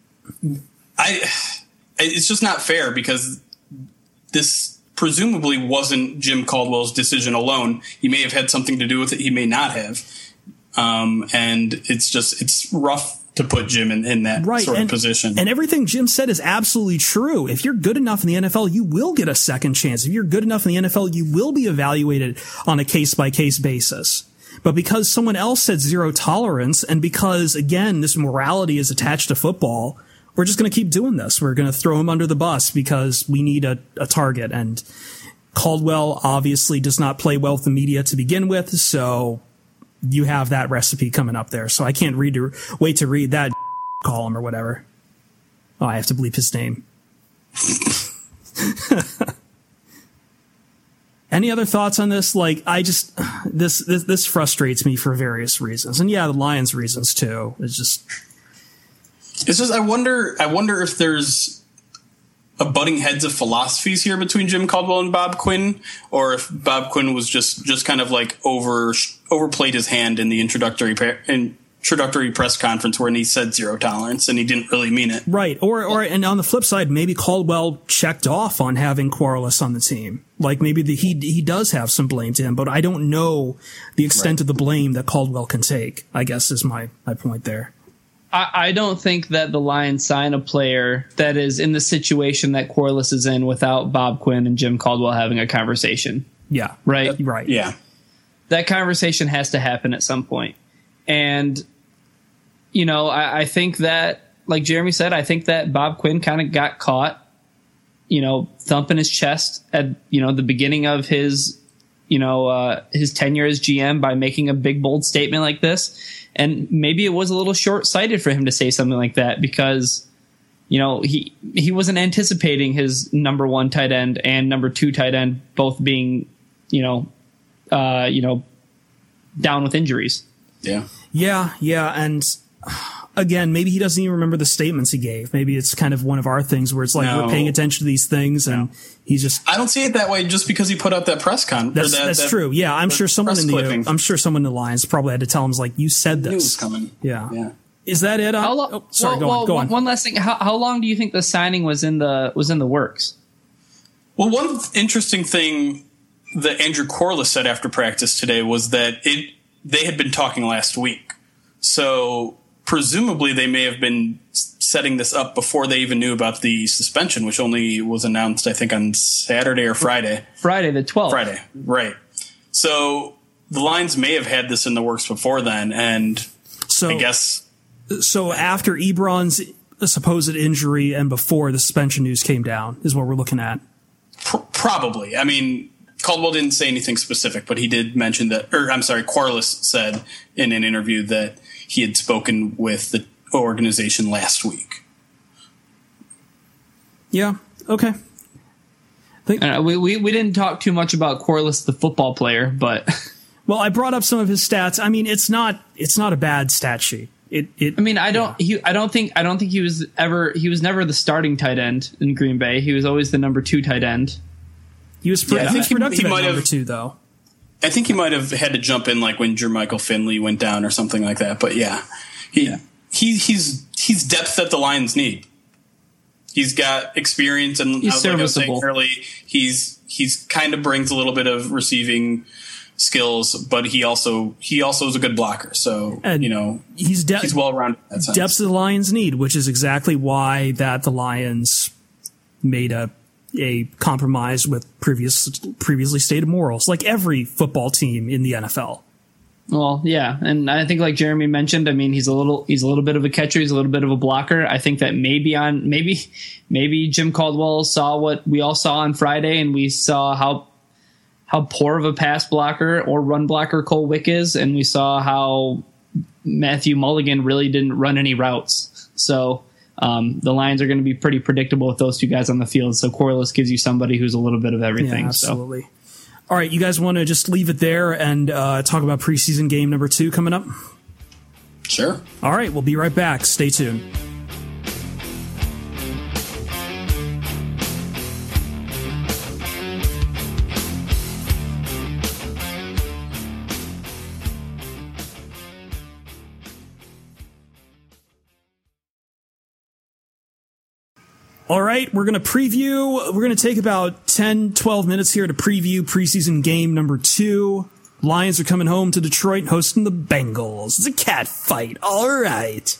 I, it's just not fair because this presumably wasn't Jim Caldwell's decision alone. He may have had something to do with it. He may not have. Um, and it's just, it's rough to put Jim in, in that right. sort and, of position. And everything Jim said is absolutely true. If you're good enough in the N F L, you will get a second chance. If you're good enough in the N F L, you will be evaluated on a case-by-case basis. But because someone else said zero tolerance, and because, again, this morality is attached to football, we're just going to keep doing this. We're going to throw him under the bus because we need a, a target. And Caldwell obviously does not play well with the media to begin with, so you have that recipe coming up there. So I can't read to, wait to read that column or whatever. Oh, I have to bleep his name. Any other thoughts on this? Like, I just, this, this, this frustrates me for various reasons. And yeah, the Lions reasons too. It's just, it's just, I wonder, I wonder if there's a butting heads of philosophies here between Jim Caldwell and Bob Quinn, or if Bob Quinn was just, just kind of like over, overplayed his hand in the introductory introductory press conference when he said zero tolerance and he didn't really mean it. Right. Or, or, and on the flip side, maybe Caldwell checked off on having Quarles on the team. Like maybe the, he, he does have some blame to him, but I don't know the extent right. of the blame that Caldwell can take, I guess is my, my point there. I don't think that the Lions sign a player that is in the situation that Quarles is in without Bob Quinn and Jim Caldwell having a conversation. Yeah. Right? Uh, right. Yeah. That conversation has to happen at some point. And, you know, I, I think that, like Jeremy said, I think that Bob Quinn kind of got caught, you know, thumping his chest at, you know, the beginning of his, you know, uh, his tenure as G M by making a big, bold statement like this. And maybe it was a little short-sighted for him to say something like that because, you know, he he wasn't anticipating his number one tight end and number two tight end both being, you know, uh, you know, down with injuries. Yeah. Yeah, yeah, and again, maybe he doesn't even remember the statements he gave. Maybe it's kind of one of our things where it's like no. we're paying attention to these things, and no. he's just. I don't see it that way. Just because he put out that press con. That's, that, that's that, true. Yeah, I'm sure someone in the. Clipping. I'm sure someone in the Lions probably had to tell him, like, you said this. News coming. Yeah. Yeah. Is that it? How lo- oh, sorry. well, go well, on. Go one, on. One last thing. How, how long do you think the signing was in the was in the works? Well, one interesting thing that Andrew Quarles said after practice today was that it they had been talking last week. So presumably they may have been setting this up before they even knew about the suspension, which only was announced, I think, on Saturday or Friday. Friday the twelfth. Friday, right. So the Lions may have had this in the works before then, and so, I guess... So after Ebron's supposed injury and before the suspension news came down is what we're looking at? Pr- probably. I mean... Caldwell didn't say anything specific, but he did mention that, or I'm sorry, Quarles said in an interview that he had spoken with the organization last week. Yeah. Okay. Think- uh, we, we we didn't talk too much about Quarles, the football player, but well, I brought up some of his stats. I mean, it's not it's not a bad stat sheet. It, it, I mean, I don't. Yeah. He, I don't think. I don't think he was ever. He was never the starting tight end in Green Bay. He was always the number two tight end. He was. Pro- yeah, I think productive he, he at might number have, two, though. I think he might have had to jump in like when Jermichael Finley went down or something like that. But yeah, he, yeah. he he's he's depth that the Lions need. He's got experience, and he's like I was serviceable. saying early, he's he's kind of brings a little bit of receiving skills, but he also he also is a good blocker. So and you know he's de- he's well rounded in that sense. Depth that the Lions need, which is exactly why that the Lions made a a compromise with previous previously stated morals, like every football team in the N F L. Well, yeah, and I think like Jeremy mentioned, I mean, he's a little he's a little bit of a catcher, he's a little bit of a blocker. I think that maybe on maybe maybe Jim Caldwell saw what we all saw on Friday, and we saw how how poor of a pass blocker or run blocker Cole Wick is, and we saw how Matthew Mulligan really didn't run any routes. So um, the Lions are going to be pretty predictable with those two guys on the field. So Corliss gives you somebody who's a little bit of everything. Yeah, absolutely. So. All right, you guys want to just leave it there and uh, talk about preseason game number two coming up? Sure. All right, we'll be right back. Stay tuned. All right, we're going to preview. We're going to take about ten, twelve minutes here to preview preseason game number two. Lions are coming home to Detroit hosting the Bengals. It's a cat fight. All right.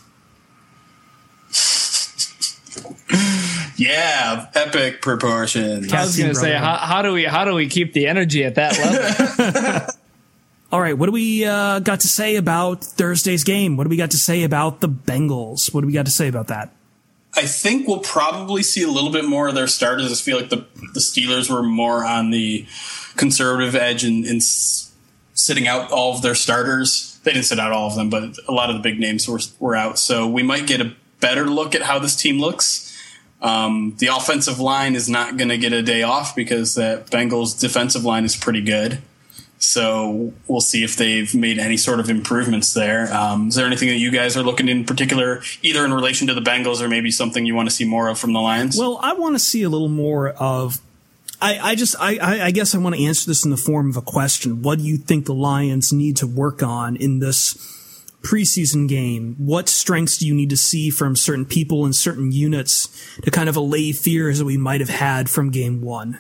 Yeah, epic proportions. I was going to say, how, how do we how do we keep the energy at that level? All right, what do we uh, got to say about Thursday's game? What do we got to say about the Bengals? What do we got to say about that? I think we'll probably see a little bit more of their starters. I just feel like the the Steelers were more on the conservative edge and, and s- sitting out all of their starters. They didn't sit out all of them, but a lot of the big names were were out. So we might get a better look at how this team looks. Um, the offensive line is not going to get a day off because that Bengals defensive line is pretty good. So we'll see if they've made any sort of improvements there. Um, is there anything that you guys are looking in particular, either in relation to the Bengals or maybe something you want to see more of from the Lions? Well, I want to see a little more of. I, I just, I, I guess I want to answer this in the form of a question. What do you think the Lions need to work on in this preseason game? What strengths do you need to see from certain people and certain units to kind of allay fears that we might have had from game one?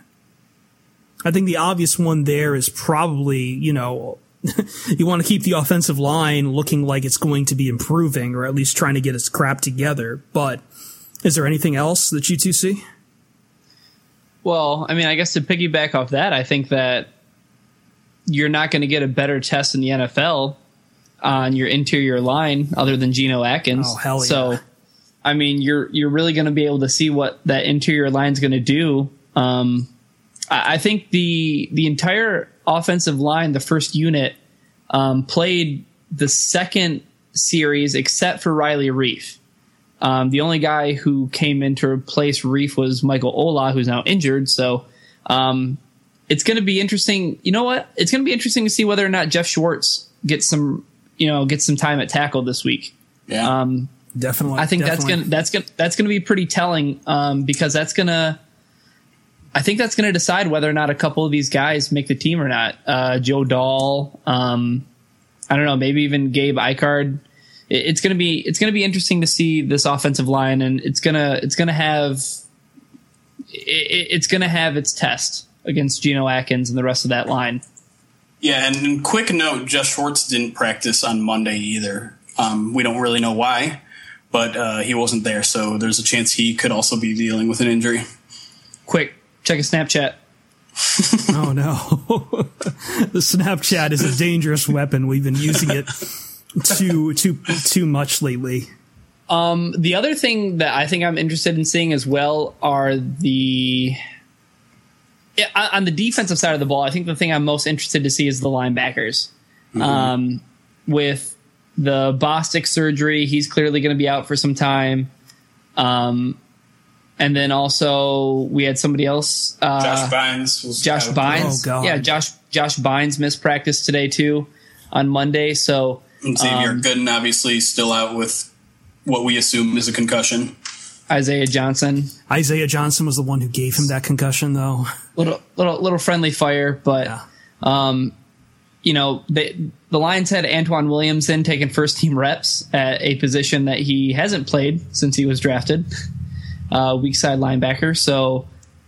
I think the obvious one there is probably, you know, you want to keep the offensive line looking like it's going to be improving or at least trying to get its crap together. But is there anything else that you two see? Well, I mean, I guess to piggyback off that, I think that you're not going to get a better test in the N F L on your interior line other than Geno Atkins. Oh, hell yeah. So, I mean, you're you're really going to be able to see what that interior line's going to do. Um, I, I think the the entire offensive line, the first unit, um, played the second series except for Riley Reiff. Um, the only guy who came in to replace Reiff was Michael Ola, who's now injured. So um, it's going to be interesting. You know what? It's going to be interesting to see whether or not Jeff Schwartz gets some, you know, gets some time at tackle this week. Yeah, um, definitely. I think definitely. that's gonna that's gonna that's gonna be pretty telling um, because that's gonna. I think that's gonna decide whether or not a couple of these guys make the team or not. Uh, Joe Dahl, um, I don't know, maybe even Gabe Ikard. It's gonna be it's gonna be interesting to see this offensive line, and it's gonna it's gonna have it's gonna have its test against Geno Atkins and the rest of that line. Yeah, and, and quick note: Jeff Schwartz didn't practice on Monday either. Um, we don't really know why, but uh, he wasn't there, so there's a chance he could also be dealing with an injury. Quick, check a Snapchat. Oh no, the Snapchat is a dangerous weapon. We've been using it too too too much lately. Um, the other thing that I think I'm interested in seeing as well are the yeah, on the defensive side of the ball. I think the thing I'm most interested to see is the linebackers. Mm-hmm. Um, with the Bostic surgery, he's clearly going to be out for some time. Um, and then also we had somebody else. Uh, Josh Bynes. Was Josh Bynes. Oh, God. Yeah, Josh Josh Bynes missed practice today too on Monday. So. And Xavier um, Gooden obviously still out with what we assume is a concussion. Isaiah Johnson. Isaiah Johnson was the one who gave him that concussion, though. Little little little friendly fire, but yeah. um, you know, they, the Lions had Antoine Williamson taking first team reps at a position that he hasn't played since he was drafted, uh, weak side linebacker. So,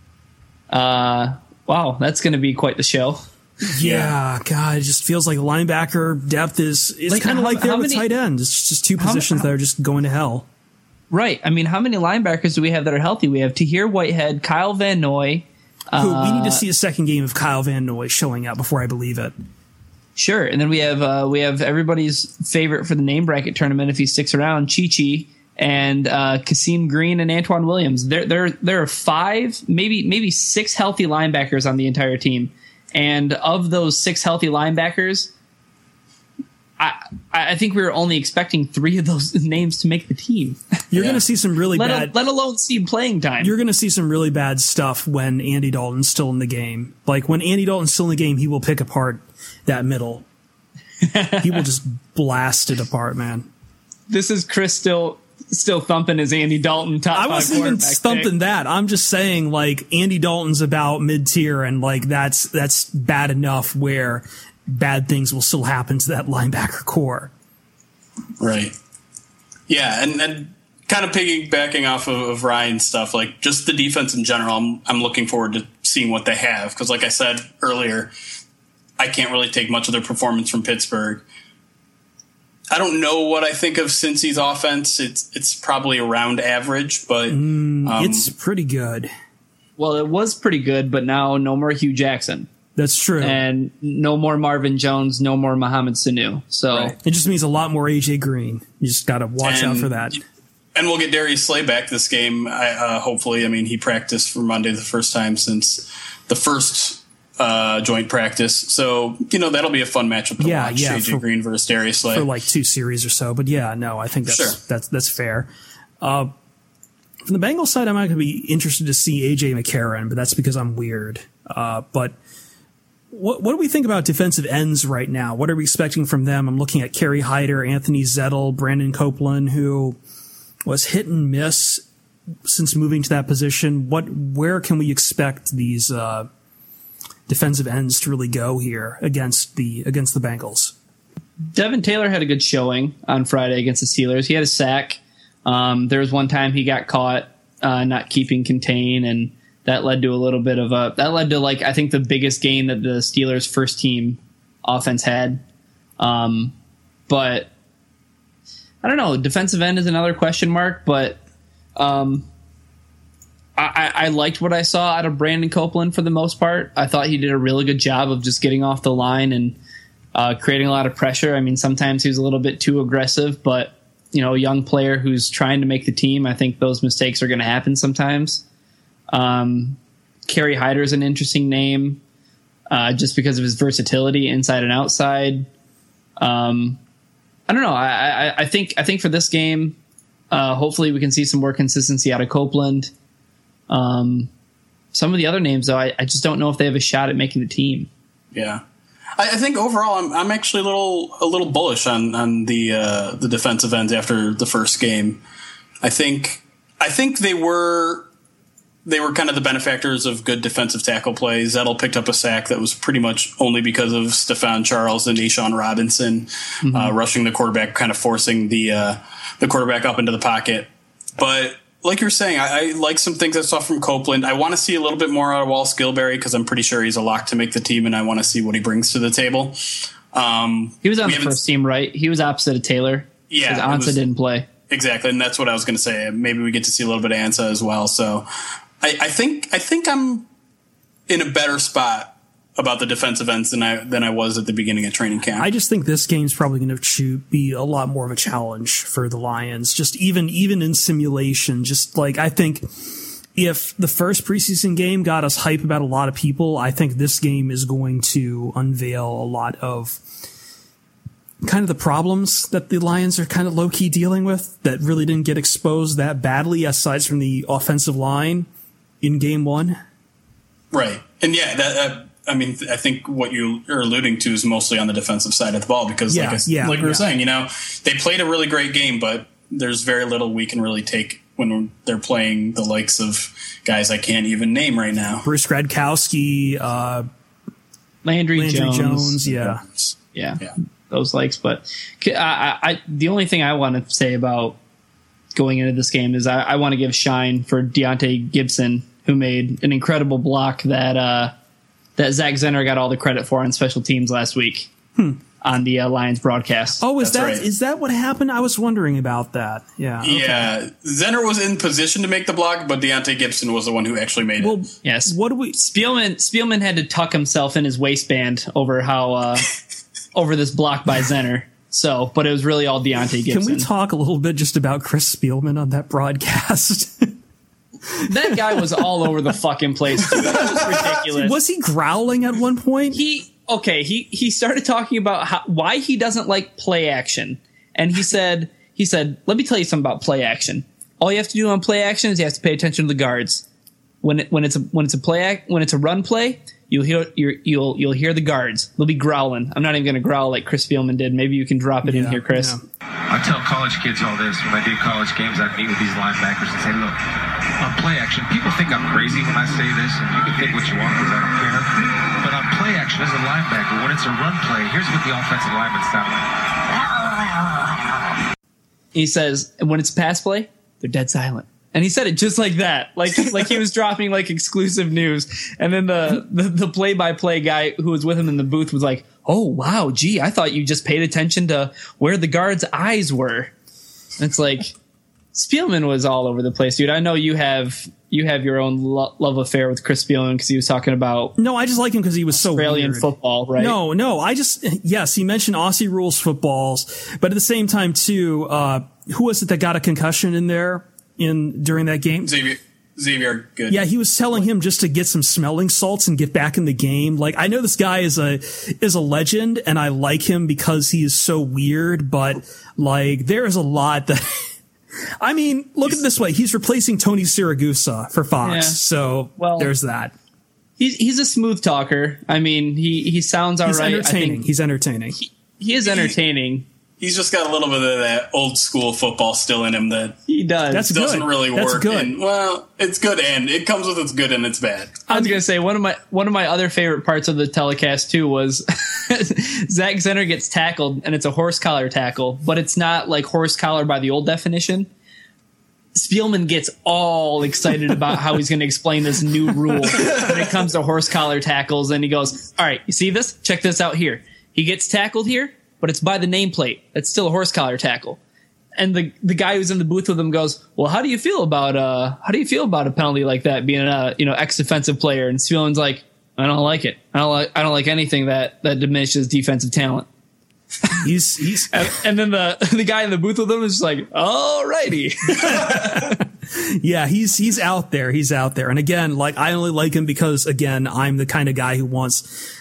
uh, wow, that's going to be quite the show. Yeah, God, it just feels like linebacker depth is is Like, kind of how- like there how with many- tight end. It's just two how- positions how- that are just going to hell. Right. I mean, how many linebackers do we have that are healthy? We have Tahir Whitehead, Kyle Van Noy. Who, we need Uh, to see a second game of Kyle Van Noy showing up before I believe it. Sure. And then we have uh, we have everybody's favorite for the name bracket tournament if he sticks around, Chi-Chi and uh, Kasim Green and Antoine Williams. There there there are five, maybe maybe six healthy linebackers on the entire team. And of those six healthy linebackers, I I think we were only expecting three of those names to make the team. You're Yeah. going to see some really let, bad. a, let alone see playing time. You're going to see some really bad stuff when Andy Dalton's still in the game. Like when Andy Dalton's still in the game, he will pick apart that middle. He will just blast it apart, man. This is Chris still still thumping his Andy Dalton top I five wasn't even quarterback thumping pick. that. I'm just saying, like, Andy Dalton's about mid tier, and like that's that's bad enough where bad things will still happen to that linebacker core. Right. Yeah, and and kind of piggybacking off of, of Ryan's stuff, like just the defense in general, I'm I'm looking forward to seeing what they have because, like I said earlier, I can't really take much of their performance from Pittsburgh. I don't know what I think of Cincy's offense. It's it's probably around average, but um, It's pretty good. Well, it was pretty good, but now no more Hugh Jackson. That's true. And no more Marvin Jones, no more Mohamed Sanu. So Right. It just means a lot more A J Green. You just got to watch And- out for that. And we'll get Darius Slay back this game, I, uh, hopefully. I mean, he practiced for Monday the first time since the first uh, joint practice. So, you know, that'll be a fun matchup to Yeah, watch, yeah, A J for- Green versus Darius Slay. For like two series or so. But yeah, no, I think that's Sure. that's that's fair. Uh, from the Bengals side, I'm not going to be interested to see A J McCarron, but that's because I'm weird. Uh, but what what do we think about defensive ends right now? What are we expecting from them? I'm looking at Kerry Hyder, Anthony Zettel, Brandon Copeland, who was hit and miss since moving to that position. What where can we expect these uh, defensive ends to really go here against the against the Bengals? Devin Taylor had a good showing on Friday against the Steelers. He had a sack. Um, there was one time he got caught uh, not keeping contain, and that led to a little bit of a that led to like I think the biggest gain that the Steelers' first team offense had. Um, but I don't know. Defensive end is another question mark, but um, I, I, I liked what I saw out of Brandon Copeland for the most part. I thought he did a really good job of just getting off the line and uh, creating a lot of pressure. I mean, sometimes he was a little bit too aggressive, but you know, a young player who's trying to make the team, I think those mistakes are going to happen sometimes. Um, Kerry Hyder is an interesting name uh, just because of his versatility inside and outside. Um, I don't know. I, I, I think I think for this game, uh, hopefully we can see some more consistency out of Copeland. Um, some of the other names, though, I, I just don't know if they have a shot at making the team. Yeah. I, I think overall, I'm I'm actually a little a little bullish on on the uh, the defensive ends after the first game. I think I think they were they were kind of the benefactors of good defensive tackle plays. Zettel picked up a sack that was pretty much only because of Stephon Charles and Ashawn Robinson mm-hmm. uh, rushing the quarterback, kind of forcing the uh, the quarterback up into the pocket. But like you're saying, I, I like some things I saw from Copeland. I want to see a little bit more out of Wall Skillberry because I'm pretty sure he's a lock to make the team, and I want to see what he brings to the table. Um, he was on the first team, right? He was opposite of Taylor. Yeah, because Ansah was, didn't play. Exactly, and that's what I was going to say. Maybe we get to see a little bit of Ansah as well. So I, I think I think I'm in a better spot about the defensive ends than I than I was at the beginning of training camp. I just think this game's probably going to be a lot more of a challenge for the Lions. Just even even in simulation, just like I think if the first preseason game got us hype about a lot of people, I think this game is going to unveil a lot of kind of the problems that the Lions are kind of low key dealing with that really didn't get exposed that badly, aside from the offensive line in game one. Right, and yeah, that. Uh, I mean, I think what you are alluding to is mostly on the defensive side of the ball because, yeah, like, I, yeah, like we were yeah. saying, you know, they played a really great game, but there's very little we can really take when they're playing the likes of guys I can't even name right now. Bruce Gradkowski, uh, Landry, Landry Jones. Jones, yeah. yeah. Yeah. Those likes. But I, I, the only thing I want to say about going into this game is I, I want to give shine for Deontay Gibson, who made an incredible block that uh, that Zach Zenner got all the credit for on special teams last week. Hmm. On the uh, Lions broadcast. Oh, is That's that right. is that what happened? I was wondering about that. Yeah. Okay. Yeah, Zenner was in position to make the block, but Deontay Gibson was the one who actually made Well, it. Yes. what do we? Spielman Spielman had to tuck himself in his waistband over how uh, over this block by Zenner. So, but it was really all Deontay Gibson. Can we talk a little bit just about Chris Spielman on that broadcast? That guy was all over the fucking place. Dude. That was ridiculous. Was he growling at one point? He okay. He he started talking about how, why he doesn't like play action, and he said he said, "Let me tell you something about play action. All you have to do on play action is you have to pay attention to the guards. When it, when it's a when it's a play act, when it's a run play, you'll hear you're, you'll you'll hear the guards. They'll be growling. I'm not even going to growl like Chris Spielman did. Maybe you can drop it Yeah, in here, Chris." yeah. I tell college kids all this. When I do college games, I meet with these linebackers and say, look, on play action, people think I'm crazy when I say this, and you can think what you want because I don't care. But on play action, as a linebacker, when it's a run play, here's what the offensive linemen sound like. He says, when it's pass play, they're dead silent. And he said it just like that, like like he was dropping like exclusive news. And then the, the the play-by-play guy who was with him in the booth was like, "Oh wow, gee, I thought you just paid attention to where the guards' eyes were." And it's like Spielman was all over the place, dude. I know you have you have your own lo- love affair with Chris Spielman because he was talking about No, I just like him because he was so Australian weird. football, right? No, no, I just yes, he mentioned Aussie rules footballs, but at the same time too, uh, who was it that got a concussion in there in during that game? Xavier, Xavier, good. Yeah, he was telling him just to get some smelling salts and get back in the game. Like, I know this guy is a is a legend, and I like him because he is so weird. But like, there is a lot that. I mean, look at it this way: he's replacing Tony Siragusa for Fox, Yeah. so Well, there's that. He's he's a smooth talker. I mean, he he sounds all He's right. I entertaining. think He's entertaining. he is entertaining. He's just got a little bit of that old school football still in him that He does. That's doesn't good. really That's work. good. And, well, it's good and it comes with its good and its bad. I was gonna say one of my one of my other favorite parts of the telecast too was Zach Zenner gets tackled and it's a horse collar tackle, but it's not like horse collar by the old definition. Spielman gets all excited about how he's going to explain this new rule when it comes to horse collar tackles, and he goes, "All right, you see this? Check this out here. He gets tackled here, but it's by the nameplate. It's still a horse collar tackle." And the the guy who's in the booth with him goes, "Well, how do you feel about uh how do you feel about a penalty like that being a you know ex defensive player?" And Spielman's like, "I don't like it. I don't like I don't like anything that that diminishes defensive talent." He's he's And, and then the the guy in the booth with him is just like, "All righty." yeah, he's he's out there. He's out there. And again, like, I only like him because again, I'm the kind of guy who wants.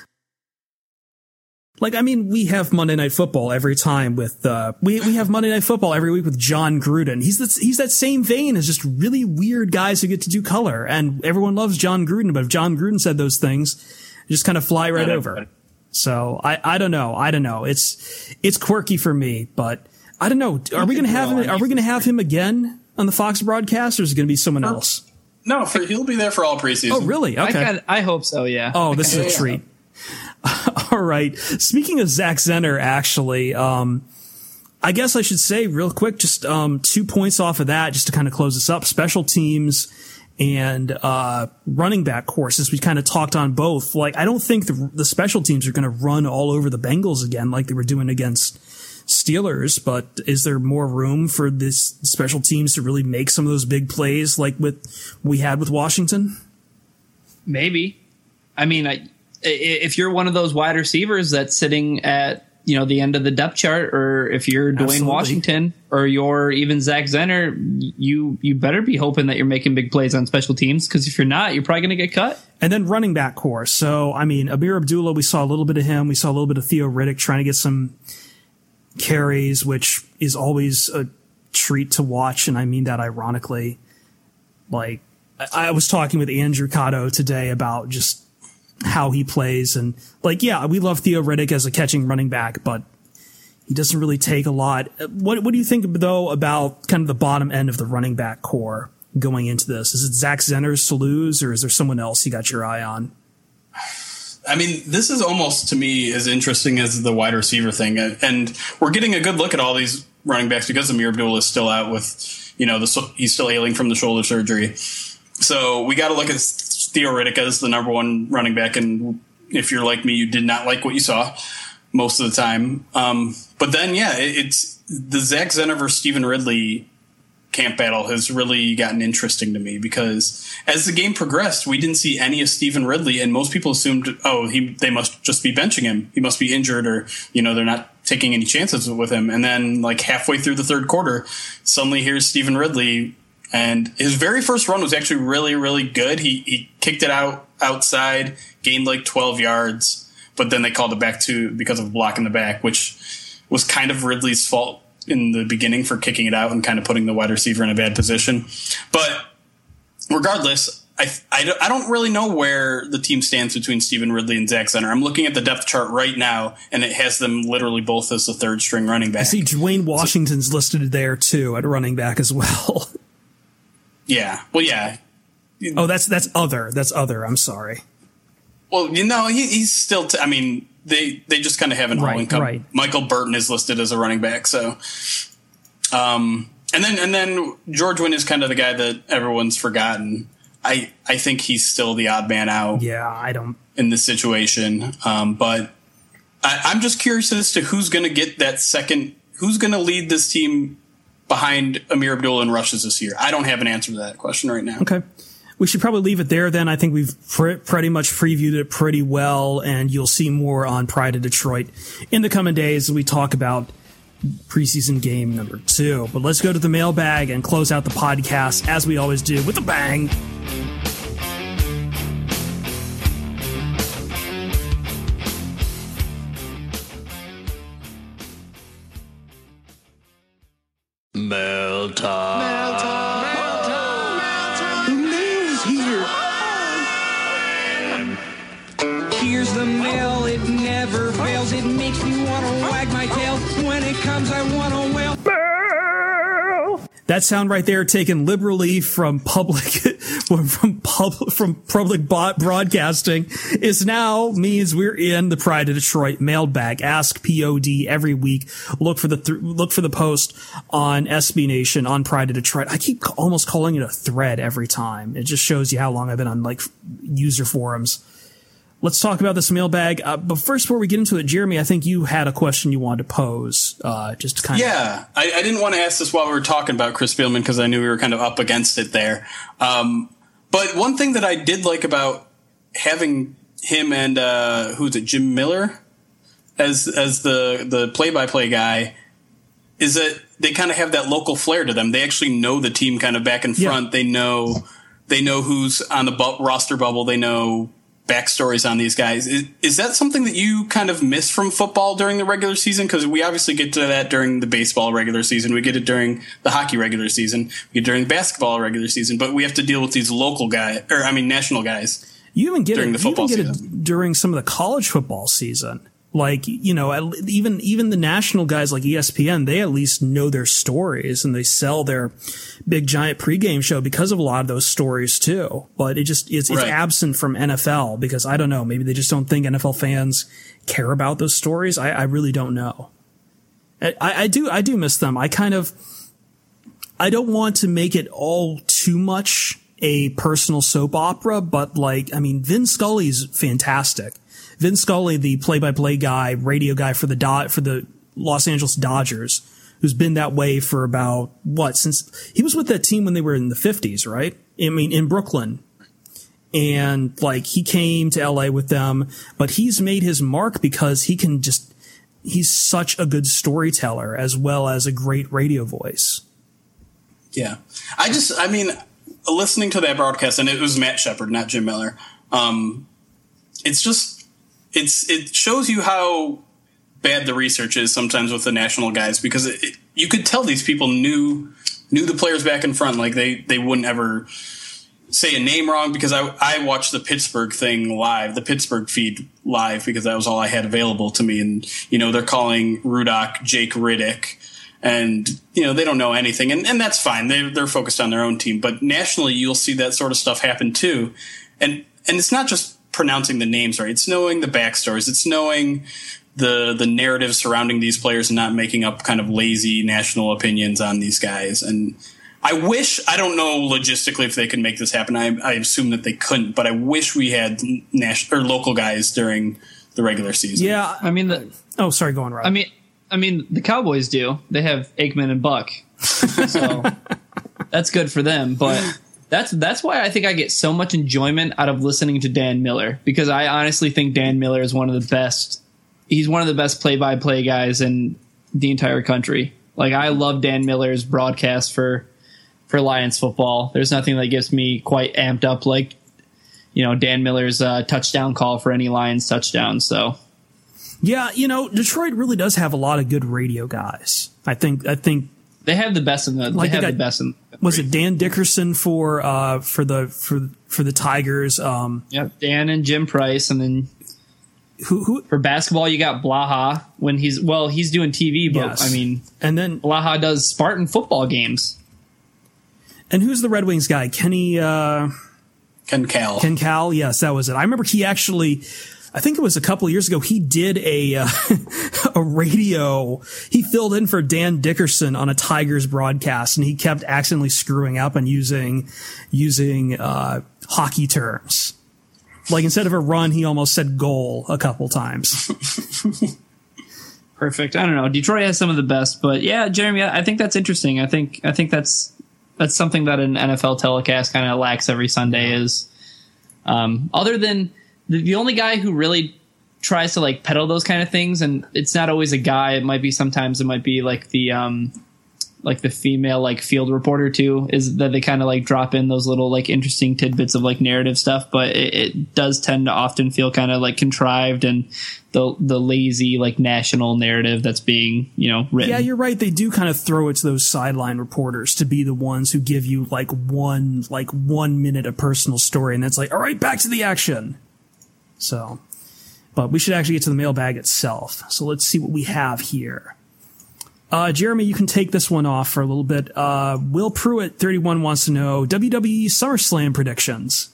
Like, I mean, we have Monday Night Football every time with, uh, we, we have Monday Night Football every week with John Gruden. He's that, he's that same vein as just really weird guys who get to do color. And everyone loves John Gruden, but if John Gruden said those things, just kind of fly right over. So I, I don't know. I don't know. It's, it's quirky for me, but I don't know. Are we going to have him, are we going to have him again on the Fox broadcast, or is it going to be someone else? No, for, he'll be there for all preseason. Oh, really? I, Okay. kinda, I hope so. Yeah. Oh, this is a treat. All right. Speaking of Zach Zenner, actually, um, I guess I should say real quick, just um, two points off of that, just to kind of close this up. Special teams and uh, running back courses. We kind of talked on both. Like, I don't think the, the special teams are going to run all over the Bengals again like they were doing against Steelers, but is there more room for this special teams to really make some of those big plays like with we had with Washington? Maybe. I mean, I, if you're one of those wide receivers that's sitting at you know the end of the depth chart, or if you're Dwayne Absolutely. Washington, or you're even Zach Zenner, you you better be hoping that you're making big plays on special teams, because if you're not, you're probably going to get cut. And then running back core. So, I mean, Amir Abdullah, we saw a little bit of him. We saw a little bit of Theo Riddick trying to get some carries, which is always a treat to watch. And I mean that ironically. Like, I, I was talking with Andrew Cotto today about just how he plays. And, like, yeah, we love Theo Riddick as a catching running back, but he doesn't really take a lot. What, what do you think, though, about kind of the bottom end of the running back core going into this? Is it Zach Zenner's to lose, or is there someone else you got your eye on? I mean, this is almost, to me, as interesting as the wide receiver thing. And we're getting a good look at all these running backs because Ameer Abdullah is still out with, you know, the, he's still ailing from the shoulder surgery. So we got to look at Theo Riddick as the number one running back. And if you're like me, you did not like what you saw most of the time. Um, but then, yeah, it, it's the Zach Zenner versus Stephen Ridley camp battle has really gotten interesting to me because as the game progressed, we didn't see any of Stephen Ridley, and most people assumed, oh, he they must just be benching him. He must be injured, or, you know, they're not taking any chances with him. And then, like, halfway through the third quarter, suddenly here's Stephen Ridley, and his very first run was actually really, really good. He he kicked it out outside, gained like twelve yards, but then they called it back to because of a block in the back, which was kind of Ridley's fault in the beginning for kicking it out and kind of putting the wide receiver in a bad position. But regardless, I, I, I don't really know where the team stands between Stephen Ridley and Zach Zenner. I'm looking at the depth chart right now, and it has them literally both as the third string running back. I see Dwayne Washington's so, listed there too at running back as well. Yeah. Well, yeah. Oh, that's that's other. That's other. I'm sorry. Well, you know, he, he's still, t- I mean, they, they just kind of have an right, all-income. Right. Michael Burton is listed as a running back. So, um, and then, and then George Wynn is kind of the guy that everyone's forgotten. I, I think he's still the odd man out. Yeah, I don't in this situation. Um, but I, I'm just curious as to who's going to get that second, who's going to lead this team behind Ameer Abdullah in rushes this year. I don't have an answer to that question right now. Okay. We should probably leave it there then. I think we've pr- pretty much previewed it pretty well, and you'll see more on Pride of Detroit in the coming days as we talk about preseason game number two. But let's go to the mailbag and close out the podcast, as we always do, with a bang. Mail time. Mail time. Here's the mail, it never fails. It makes me want to wag my tail. When it comes, I want to wail. That sound right there, taken liberally from public, from public, from public broadcasting, is now means we're in the Pride of Detroit mailbag. Ask P O D every week. Look for the th- look for the post on S B Nation on Pride of Detroit. I keep c- almost calling it a thread every time. It just shows you how long I've been on like user forums. Let's talk about this mailbag. Uh, but first, before we get into it, Jeremy, I think you had a question you wanted to pose. Uh, just to kind yeah, of. Yeah, I, I didn't want to ask this while we were talking about Chris Spielman because I knew we were kind of up against it there. Um, but one thing that I did like about having him and uh, who's it, Jim Miller, as as the the play by play guy, is that they kind of have that local flair to them. They actually know the team kind of back and front. Yeah. They know they know who's on the bu- roster bubble. They know backstories on these guys. Is, is that something that you kind of miss from football during the regular season? Because we obviously get to that during the baseball regular season. We get it during the hockey regular season. We get it during the basketball regular season. But we have to deal with these local guys, or I mean national guys. You even get during it, the football you even get season. It during some of the college football season. Like, you know, even even the national guys like E S P N, they at least know their stories and they sell their big giant pregame show because of a lot of those stories too. But it just it's, right. it's absent from N F L because I don't know, maybe they just don't think N F L fans care about those stories. I, I really don't know. I, I do I do miss them. I kind of I don't want to make it all too much a personal soap opera, but like I mean, Vin Scully's fantastic. Vin Scully, the play-by-play guy, radio guy for the Do- for the Los Angeles Dodgers, who's been that way for about, what, since he was with that team when they were in the fifties, right? I mean, in Brooklyn. And, like, he came to L A with them, but he's made his mark because he can just, he's such a good storyteller as well as a great radio voice. Yeah. I just, I mean, listening to that broadcast, and it was Matt Shepard, not Jim Miller, um, it's just, It's it shows you how bad the research is sometimes with the national guys because it, it, you could tell these people knew knew the players back in front, like they, they wouldn't ever say a name wrong because I I watched the Pittsburgh thing live, the Pittsburgh feed live because that was all I had available to me, and you know they're calling Rudock Jake Riddick, and you know they don't know anything, and, and that's fine. They they're focused on their own team, but nationally you'll see that sort of stuff happen too, and and it's not just pronouncing the names right. It's knowing the backstories. It's knowing the the narrative surrounding these players and not making up kind of lazy national opinions on these guys. And I wish, I don't know logistically if they can make this happen. I, I assume that they couldn't, but I wish we had national or local guys during the regular season. Yeah, I mean, the, oh, sorry, go on, Rob. I mean, I mean, the Cowboys do. They have Aikman and Buck, so that's good for them. But that's that's why I think I get so much enjoyment out of listening to Dan Miller, because I honestly think Dan Miller is one of the best. He's one of the best play-by-play guys in the entire country. Like, I love Dan Miller's broadcast for for Lions football. There's nothing that gets me quite amped up like, you know, Dan Miller's uh, touchdown call for any Lions touchdown. So, yeah, you know, Detroit really does have a lot of good radio guys. I think. I think they have the best in the. Like they have they got, the best in. The was it Dan Dickerson for uh, for the for for the Tigers? Um, yeah, Dan and Jim Price, and then. Who, who for basketball you got Blaha when he's well he's doing T V, but yes. I mean, and then Blaha does Spartan football games. And who's the Red Wings guy? Kenny uh, Ken Cal. Ken Cal. Yes, that was it. I remember he actually, I think it was a couple of years ago, he did a uh, a radio. He filled in for Dan Dickerson on a Tigers broadcast, and he kept accidentally screwing up and using using uh, hockey terms. Like, instead of a run, he almost said goal a couple times. Perfect. I don't know. Detroit has some of the best, but yeah, Jeremy, I think that's interesting. I think I think that's that's something that an N F L telecast kind of lacks every Sunday. Is um, other than the, the only guy who really tries to like peddle those kind of things, and it's not always a guy. It might be sometimes it might be like the um, like the female like field reporter too, is that they kind of like drop in those little like interesting tidbits of like narrative stuff, but it, it does tend to often feel kind of like contrived and the the lazy like national narrative that's being, you know, written. Yeah, you're right. They do kind of throw it to those sideline reporters to be the ones who give you like one like one minute of personal story, and that's like, all right, back to the action. So, but we should actually get to the mailbag itself. So let's see what we have here. Uh, Jeremy, you can take this one off for a little bit. Uh, Will Pruitt, thirty-one, wants to know W W E SummerSlam predictions.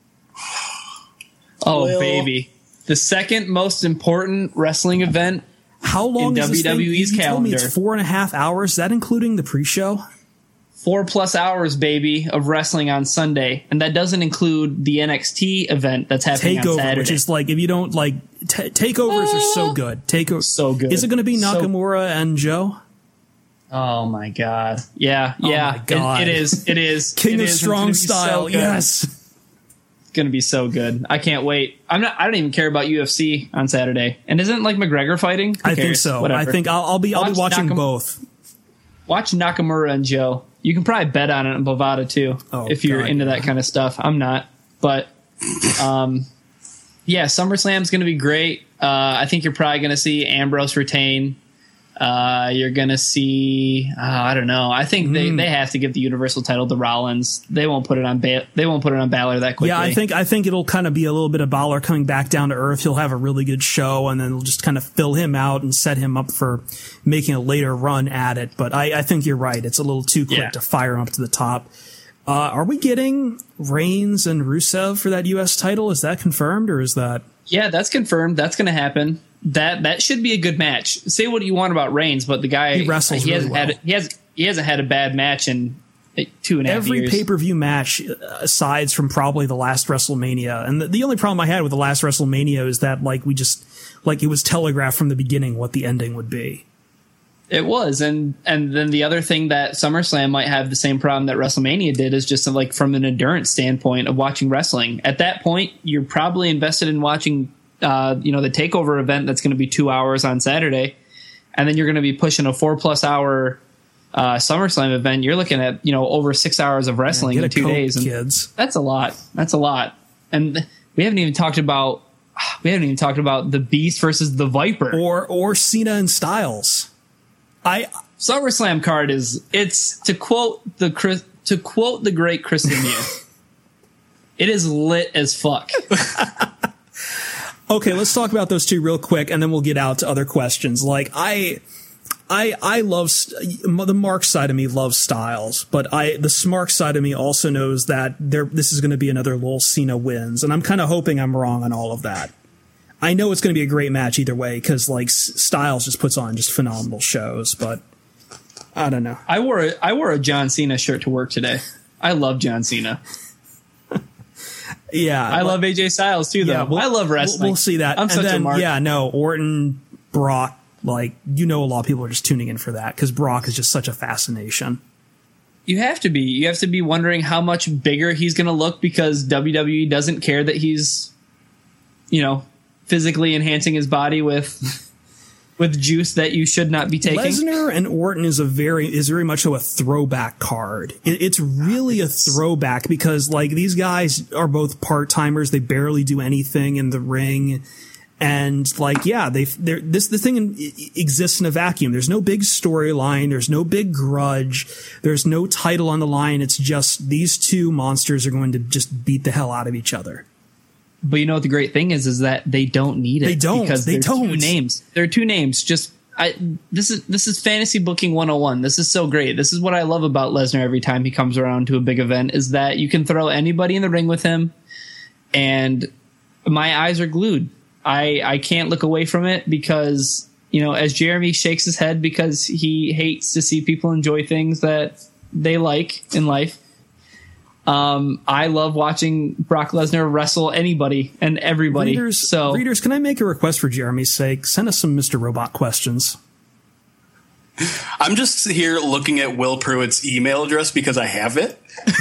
Oh, Will. baby. The second most important wrestling event How long in is this W W E's thing? You told me calendar. it's four and a half hours. Is that including the pre-show? Four plus hours, baby, of wrestling on Sunday. And that doesn't include the N X T event that's happening on Takeover, Saturday. which is like, if you don't like, t- takeovers are so good. Takeover, So good. Is it going to be So- Nakamura and Joe? Oh my god! Yeah, Oh yeah, my God. It, it is. It is. King it of is. It's Strong gonna be Style, so good. yes. It's gonna be so good. I can't wait. I'm not. I don't even care about U F C on Saturday. And isn't like McGregor fighting? Who I think cares? so. Whatever. I think I'll, I'll be I'll be Watch watching Nakam- both. Watch Nakamura and Joe. You can probably bet on it in Bovada too, Oh, if you're God, into yeah. that kind of stuff. I'm not, but um, yeah, SummerSlam's gonna be great. Uh, I think you're probably gonna see Ambrose retain. Uh, you're gonna see. Uh, I don't know. I think they, Mm. they have to give the Universal title to Rollins. They won't put it on. Ba- they won't put it on Balor that quickly. Yeah, I think I think it'll kind of be a little bit of Balor coming back down to earth. He'll have a really good show, and then they'll just kind of fill him out and set him up for making a later run at it. But I, I think you're right. It's a little too quick Yeah. to fire him up to the top. Uh, are we getting Reigns and Rusev for that U S title? Is that confirmed, or is that? Yeah, that's confirmed. That's gonna happen. That that should be a good match. Say what you want about Reigns, but the guy He wrestles he really hasn't well. had he has he hasn't had a bad match in like, two and a half Every years. pay per view match, uh, aside from probably the last WrestleMania, and the, the only problem I had with the last WrestleMania is that like we just like it was telegraphed from the beginning what the ending would be. It was, and and then the other thing that SummerSlam might have the same problem that WrestleMania did is just like from an endurance standpoint of watching wrestling. At that point, you're probably invested in watching, uh, you know, the Takeover event that's going to be two hours on Saturday, and then you're going to be pushing a four plus hour uh, SummerSlam event. You're looking at you know over six hours of wrestling Get in a two Coke, days, and kids. that's a lot. That's a lot, and we haven't even talked about we haven't even talked about the Beast versus the Viper. Or or Cena and Styles. I SummerSlam card is it's to quote the Chris, to quote the great Chris Lemieux. It is lit as fuck. Okay, let's talk about those two real quick, and then we'll get out to other questions. Like I, I, I love st- the Mark side of me loves Styles, but I the smart side of me also knows that there this is going to be another Lil Cena wins, and I'm kind of hoping I'm wrong on all of that. I know it's going to be a great match either way because like Styles just puts on just phenomenal shows, but I don't know. I wore a, I wore a John Cena shirt to work today. I love John Cena. Yeah, I love A J Styles too, though. Yeah, we'll, I love wrestling. We'll, we'll see that. I'm and such then, a mark. Yeah, no, Orton, Brock. Like, you know, a lot of people are just tuning in for that because Brock is just such a fascination. You have to be. You have to be wondering how much bigger he's going to look because W W E doesn't care that he's, you know, physically enhancing his body with with juice that you should not be taking. Lesnar and Orton is a very is very much a throwback card. It, it's really a throwback because like these guys are both part timers. They barely do anything in the ring. And like, yeah, they they're this the thing in, exists in a vacuum. There's no big storyline. There's no big grudge. There's no title on the line. It's just these two monsters are going to just beat the hell out of each other. But you know what the great thing is is that they don't need it. They don't. Because they don't. Two names. There are two names. Just I. This is this is fantasy booking one oh one. This is so great. This is what I love about Lesnar every time he comes around to a big event is that you can throw anybody in the ring with him, and my eyes are glued. I, I can't look away from it because, you know, as Jeremy shakes his head because he hates to see people enjoy things that they like in life. Um, I love watching Brock Lesnar wrestle anybody and everybody. Readers, so, readers, can I make a request for Jeremy's sake? Send us some Mister Robot questions. I'm just here looking at Will Pruitt's email address because I have it. And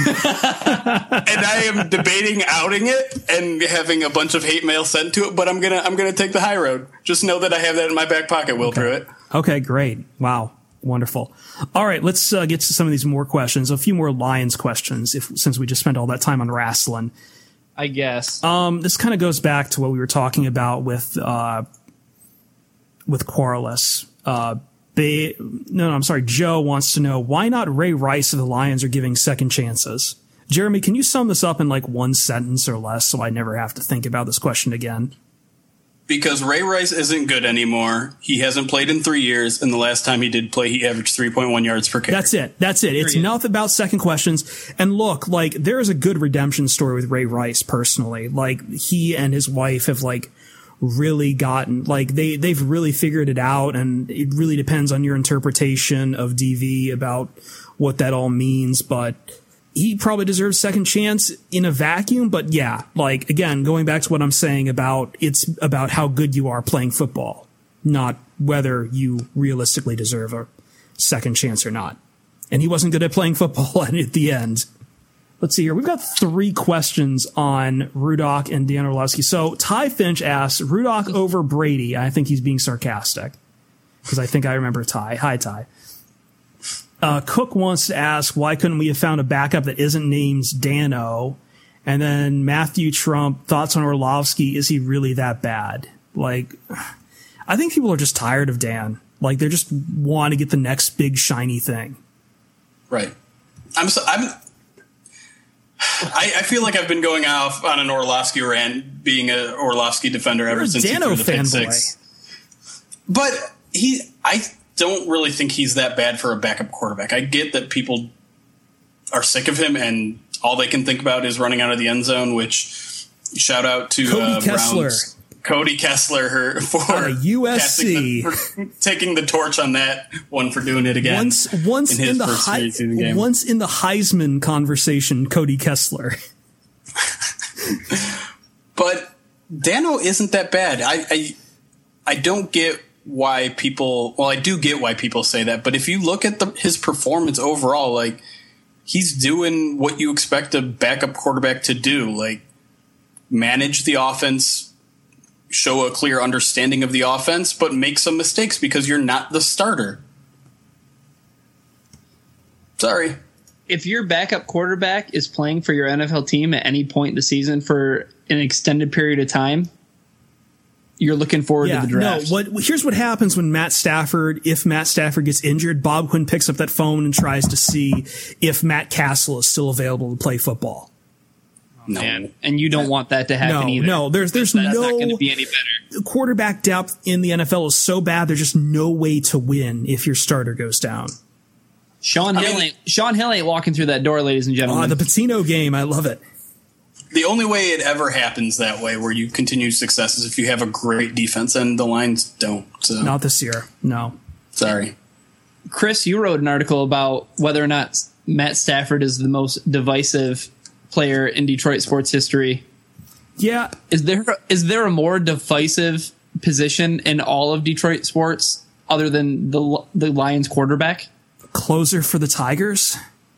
I am debating outing it and having a bunch of hate mail sent to it, but I'm gonna I'm gonna take the high road. Just know that I have that in my back pocket, Will Okay. Pruitt. Okay, great. Wow. Wonderful. All right, let's uh, get to some of these more questions. A few more Lions questions if since we just spent all that time on wrestling. I guess. Um, this kind of goes back to what we were talking about with uh, with Quarles. Uh, they, no, no, I'm sorry. Joe wants to know why not Ray Rice if the Lions are giving second chances. Jeremy, can you sum this up in like one sentence or less so I never have to think about this question again? Because Ray Rice isn't good anymore. He hasn't played in three years, and the last time he did play, he averaged three point one yards per carry. That's it. That's it. It's enough about second questions. And look, like, there is a good redemption story with Ray Rice personally. Like, he and his wife have, like, really gotten, like, they, they've really figured it out, and it really depends on your interpretation of D V about what that all means, but he probably deserves second chance in a vacuum. But yeah, like, again, going back to what I'm saying about it's about how good you are playing football, not whether you realistically deserve a second chance or not. And he wasn't good at playing football at the end. Let's see here. We've got three questions on Rudock and Dan Orlovsky. So Ty Finch asks, Rudock over Brady. I think he's being sarcastic because I think I remember Ty. Hi, Ty. Uh, Cook wants to ask, why couldn't we have found a backup that isn't named Dano? And then Matthew Trump, thoughts on Orlovsky. Is he really that bad? Like, I think people are just tired of Dan. Like, they just want to get the next big shiny thing. Right. I'm so, I'm, I, I feel like I've been going off on an Orlovsky rant, being an Orlovsky defender ever You're a since Dano he threw the pick fanboy. six. But he, I don't really think he's that bad for a backup quarterback. I get that people are sick of him and all they can think about is running out of the end zone, which shout out to Cody uh, Kessler. Browns. Cody Kessler her, for Out of U S C. the, for taking the torch on that one for doing it again. Once, once in, his in the first Hei- season game. once in the Heisman conversation, Cody Kessler. But Dano isn't that bad. I, I I don't get why people. Well, I do get why people say that. But if you look at the, his performance overall, like, he's doing what you expect a backup quarterback to do, like manage the offense, show a clear understanding of the offense, but make some mistakes because you're not the starter. Sorry. If your backup quarterback is playing for your N F L team at any point in the season for an extended period of time, you're looking forward Yeah, to the draft. no. What here's what happens when Matt Stafford, if Matt Stafford gets injured, Bob Quinn picks up that phone and tries to see if Matt Castle is still available to play football. No. Man. And you don't want that to happen No, either. no, there's there's That's no not going to be any better. quarterback depth in the N F L is so bad. There's just no way to win if your starter goes down. Sean I Hill mean- ain't Sean Hill ain't walking through that door, ladies and Uh, gentlemen. the Patino game, I love it. The only way it ever happens that way, where you continue success, is if you have a great defense, and the Lions don't. So Not this year. No. sorry. Chris, you wrote an article about whether or not Matt Stafford is the most divisive player in Detroit sports history. Yeah, Is there is there a more divisive position in all of Detroit sports other than the the Lions quarterback? closer for the Tigers.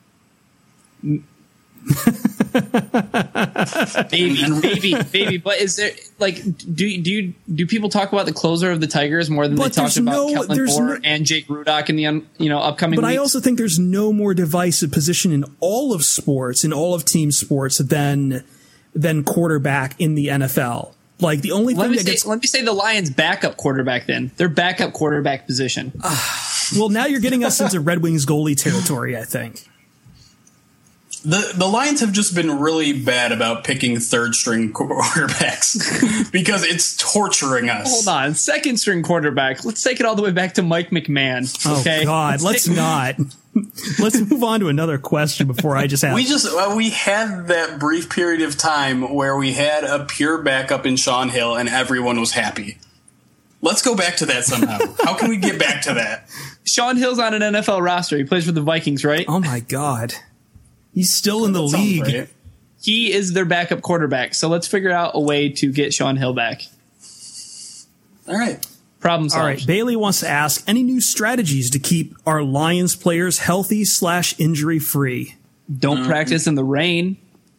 Maybe, maybe, maybe. But is there like do do you do people talk about the closer of the Tigers more than But they there's talk about no- Kellen there's Moore no- and Jake Rudock in the un, you know upcoming But weeks? I also think there's no more divisive position in all of sports, in all of team sports, than than quarterback in the N F L. Like the only let thing me that say gets let me say the Lions' backup quarterback. Then their backup quarterback position. well, now you're getting us into Red Wings goalie territory. I think. The the Lions have just been really bad about picking third string quarterbacks because it's torturing us. Hold on, second string quarterback. Let's take it all the way back to Mike McMahon. Okay? Oh God, let's take- not. Let's move on to another question before I just have. We just uh, we had that brief period of time where we had a pure backup in Sean Hill and everyone was happy. Let's go back to that somehow. How can we get back to that? Sean Hill's on an N F L roster. He plays for the Vikings, right? Oh my God, he's still in the Sounds league. right. He is their backup quarterback. So let's figure out a way to get Sean Hill back. All right. Problem All solved. right, Bailey wants to ask any new strategies to keep our Lions players healthy slash injury free. Don't practice in the rain.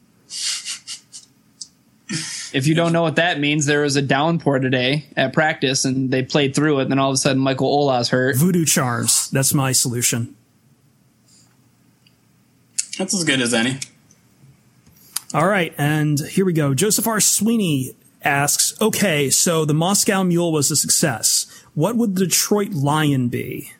If you don't know what that means, there was a downpour today at practice, and they played through it. And then all of a sudden, Michael Ola's hurt. Voodoo charms. That's my solution. That's as good as any. All right, and here we go. Joseph R. Sweeney asks, okay, so the Moscow Mule was a success. What would the Detroit Lion be?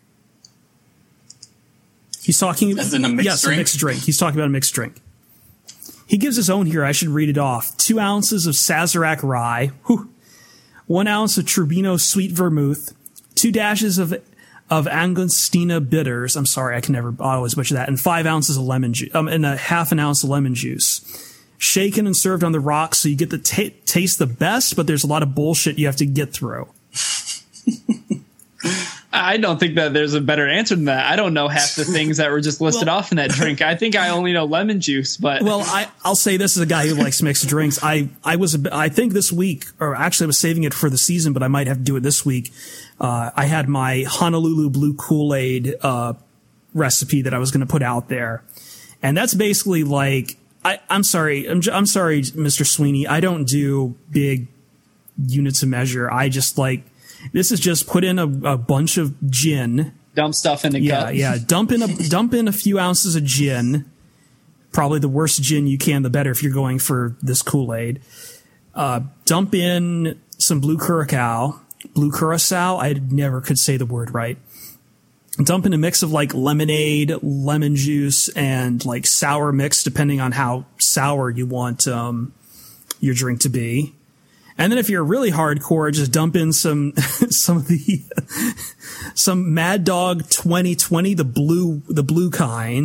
He's talking As in a mixed yes, drink? a mixed drink. He's talking about a mixed drink. He gives his own here. I should read it off. Two ounces of Sazerac rye, whew, one ounce of Trubino sweet vermouth, two dashes of of Angostina bitters. I'm sorry, I can never. I always butcher that. And five ounces of lemon juice, um, and a half an ounce of lemon juice. Shaken and served on the rocks, so you get to ta taste the best, but there's a lot of bullshit you have to get through. I don't think that there's a better answer than that. I don't know half the things that were just listed Well- off in that drink. I think I only know lemon juice, but Well, I, I'll say this as a guy who likes mixed drinks. I, I was, a bit- I think this week, or actually I was saving it for the season, but I might have to do it this week. Uh, I had my Honolulu Blue Kool-Aid, uh, recipe that I was going to put out there. And that's basically like, I, I'm sorry, I'm, j- I'm sorry, Mister Sweeney. I don't do big units of measure. I just like, this is just put in a, a bunch of gin. dump stuff in the Yeah, cup. yeah. Dump in a dump in a few ounces of gin. Probably the worst gin you can, the better if you're going for this Kool-Aid. Uh, dump in some blue curacao. Blue curacao? I never could say the word right. Dump in a mix of like lemonade, lemon juice, and like sour mix, depending on how sour you want um, your drink to be. And then if you're really hardcore, just dump in some some of the some Mad Dog twenty twenty, the blue the blue kind.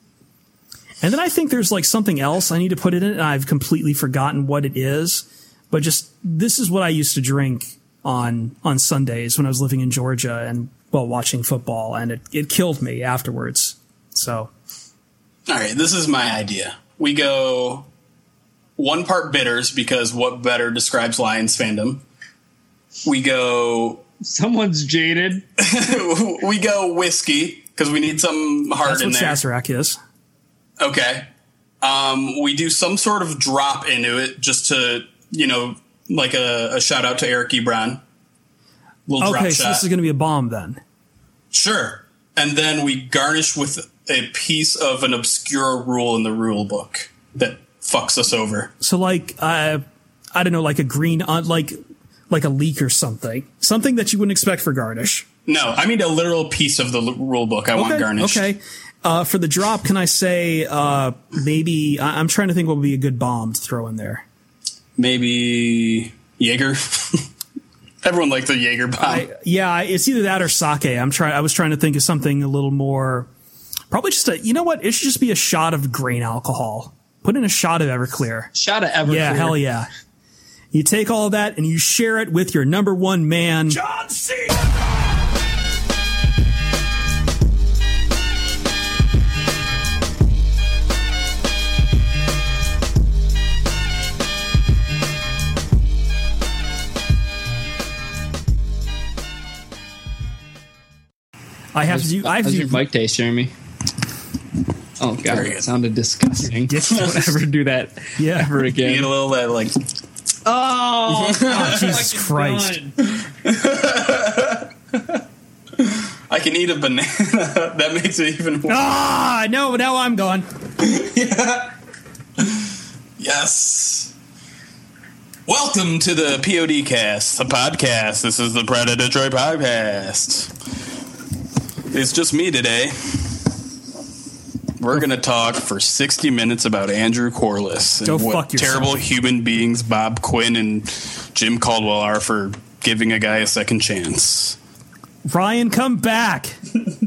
And then I think there's like something else I need to put it in, and I've completely forgotten what it is. But just this is what I used to drink on on Sundays when I was living in Georgia and while watching football, and it, it killed me afterwards. So All right, this is my idea. We go one part bitters, because what better describes Lions fandom? We go Someone's jaded. we go whiskey, because we need something hard that's in what there. Sazerac is. Okay. Um, we do some sort of drop into it, just to, you know, like a, a shout out to Eric Ebron. Little Okay, drop so shot. this is going to be a bomb then. Sure. And then we garnish with a piece of an obscure rule in the rule book that fucks us over. So like, uh, I don't know, like a green, uh, like like a leek or something, something that you wouldn't expect for garnish. No, I mean a literal piece of the l- rule book I want Okay, garnished. okay. Uh, for the drop, can I say uh, maybe I- I'm trying to think what would be a good bomb to throw in there. Maybe Jaeger. Everyone likes the Jaeger bomb. I, yeah, it's either that or sake. I'm trying. I was trying to think of something a little more. Probably just a. You know what? It should just be a shot of grain alcohol. Put in a shot of Everclear. Shot of Everclear. Yeah, hell yeah. You take all of that and you share it with your number one man, John Cena! I have to do. I have How's to your do. mic taste, Jeremy? Oh god, Very it good. sounded disgusting. Don't ever do that Yeah. ever You again. get a little that like. Oh, Oh, Jesus Christ! I can eat a banana. That makes it even worse. Ah, no! Now I'm gone. Yes. Welcome to the P O D cast, the podcast. This is the Pride of Detroit podcast. It's just me today. We're going to talk for sixty minutes about Andrew Corliss and Go what fuck yourself. terrible human beings Bob Quinn and Jim Caldwell are for giving a guy a second chance. Ryan, come back.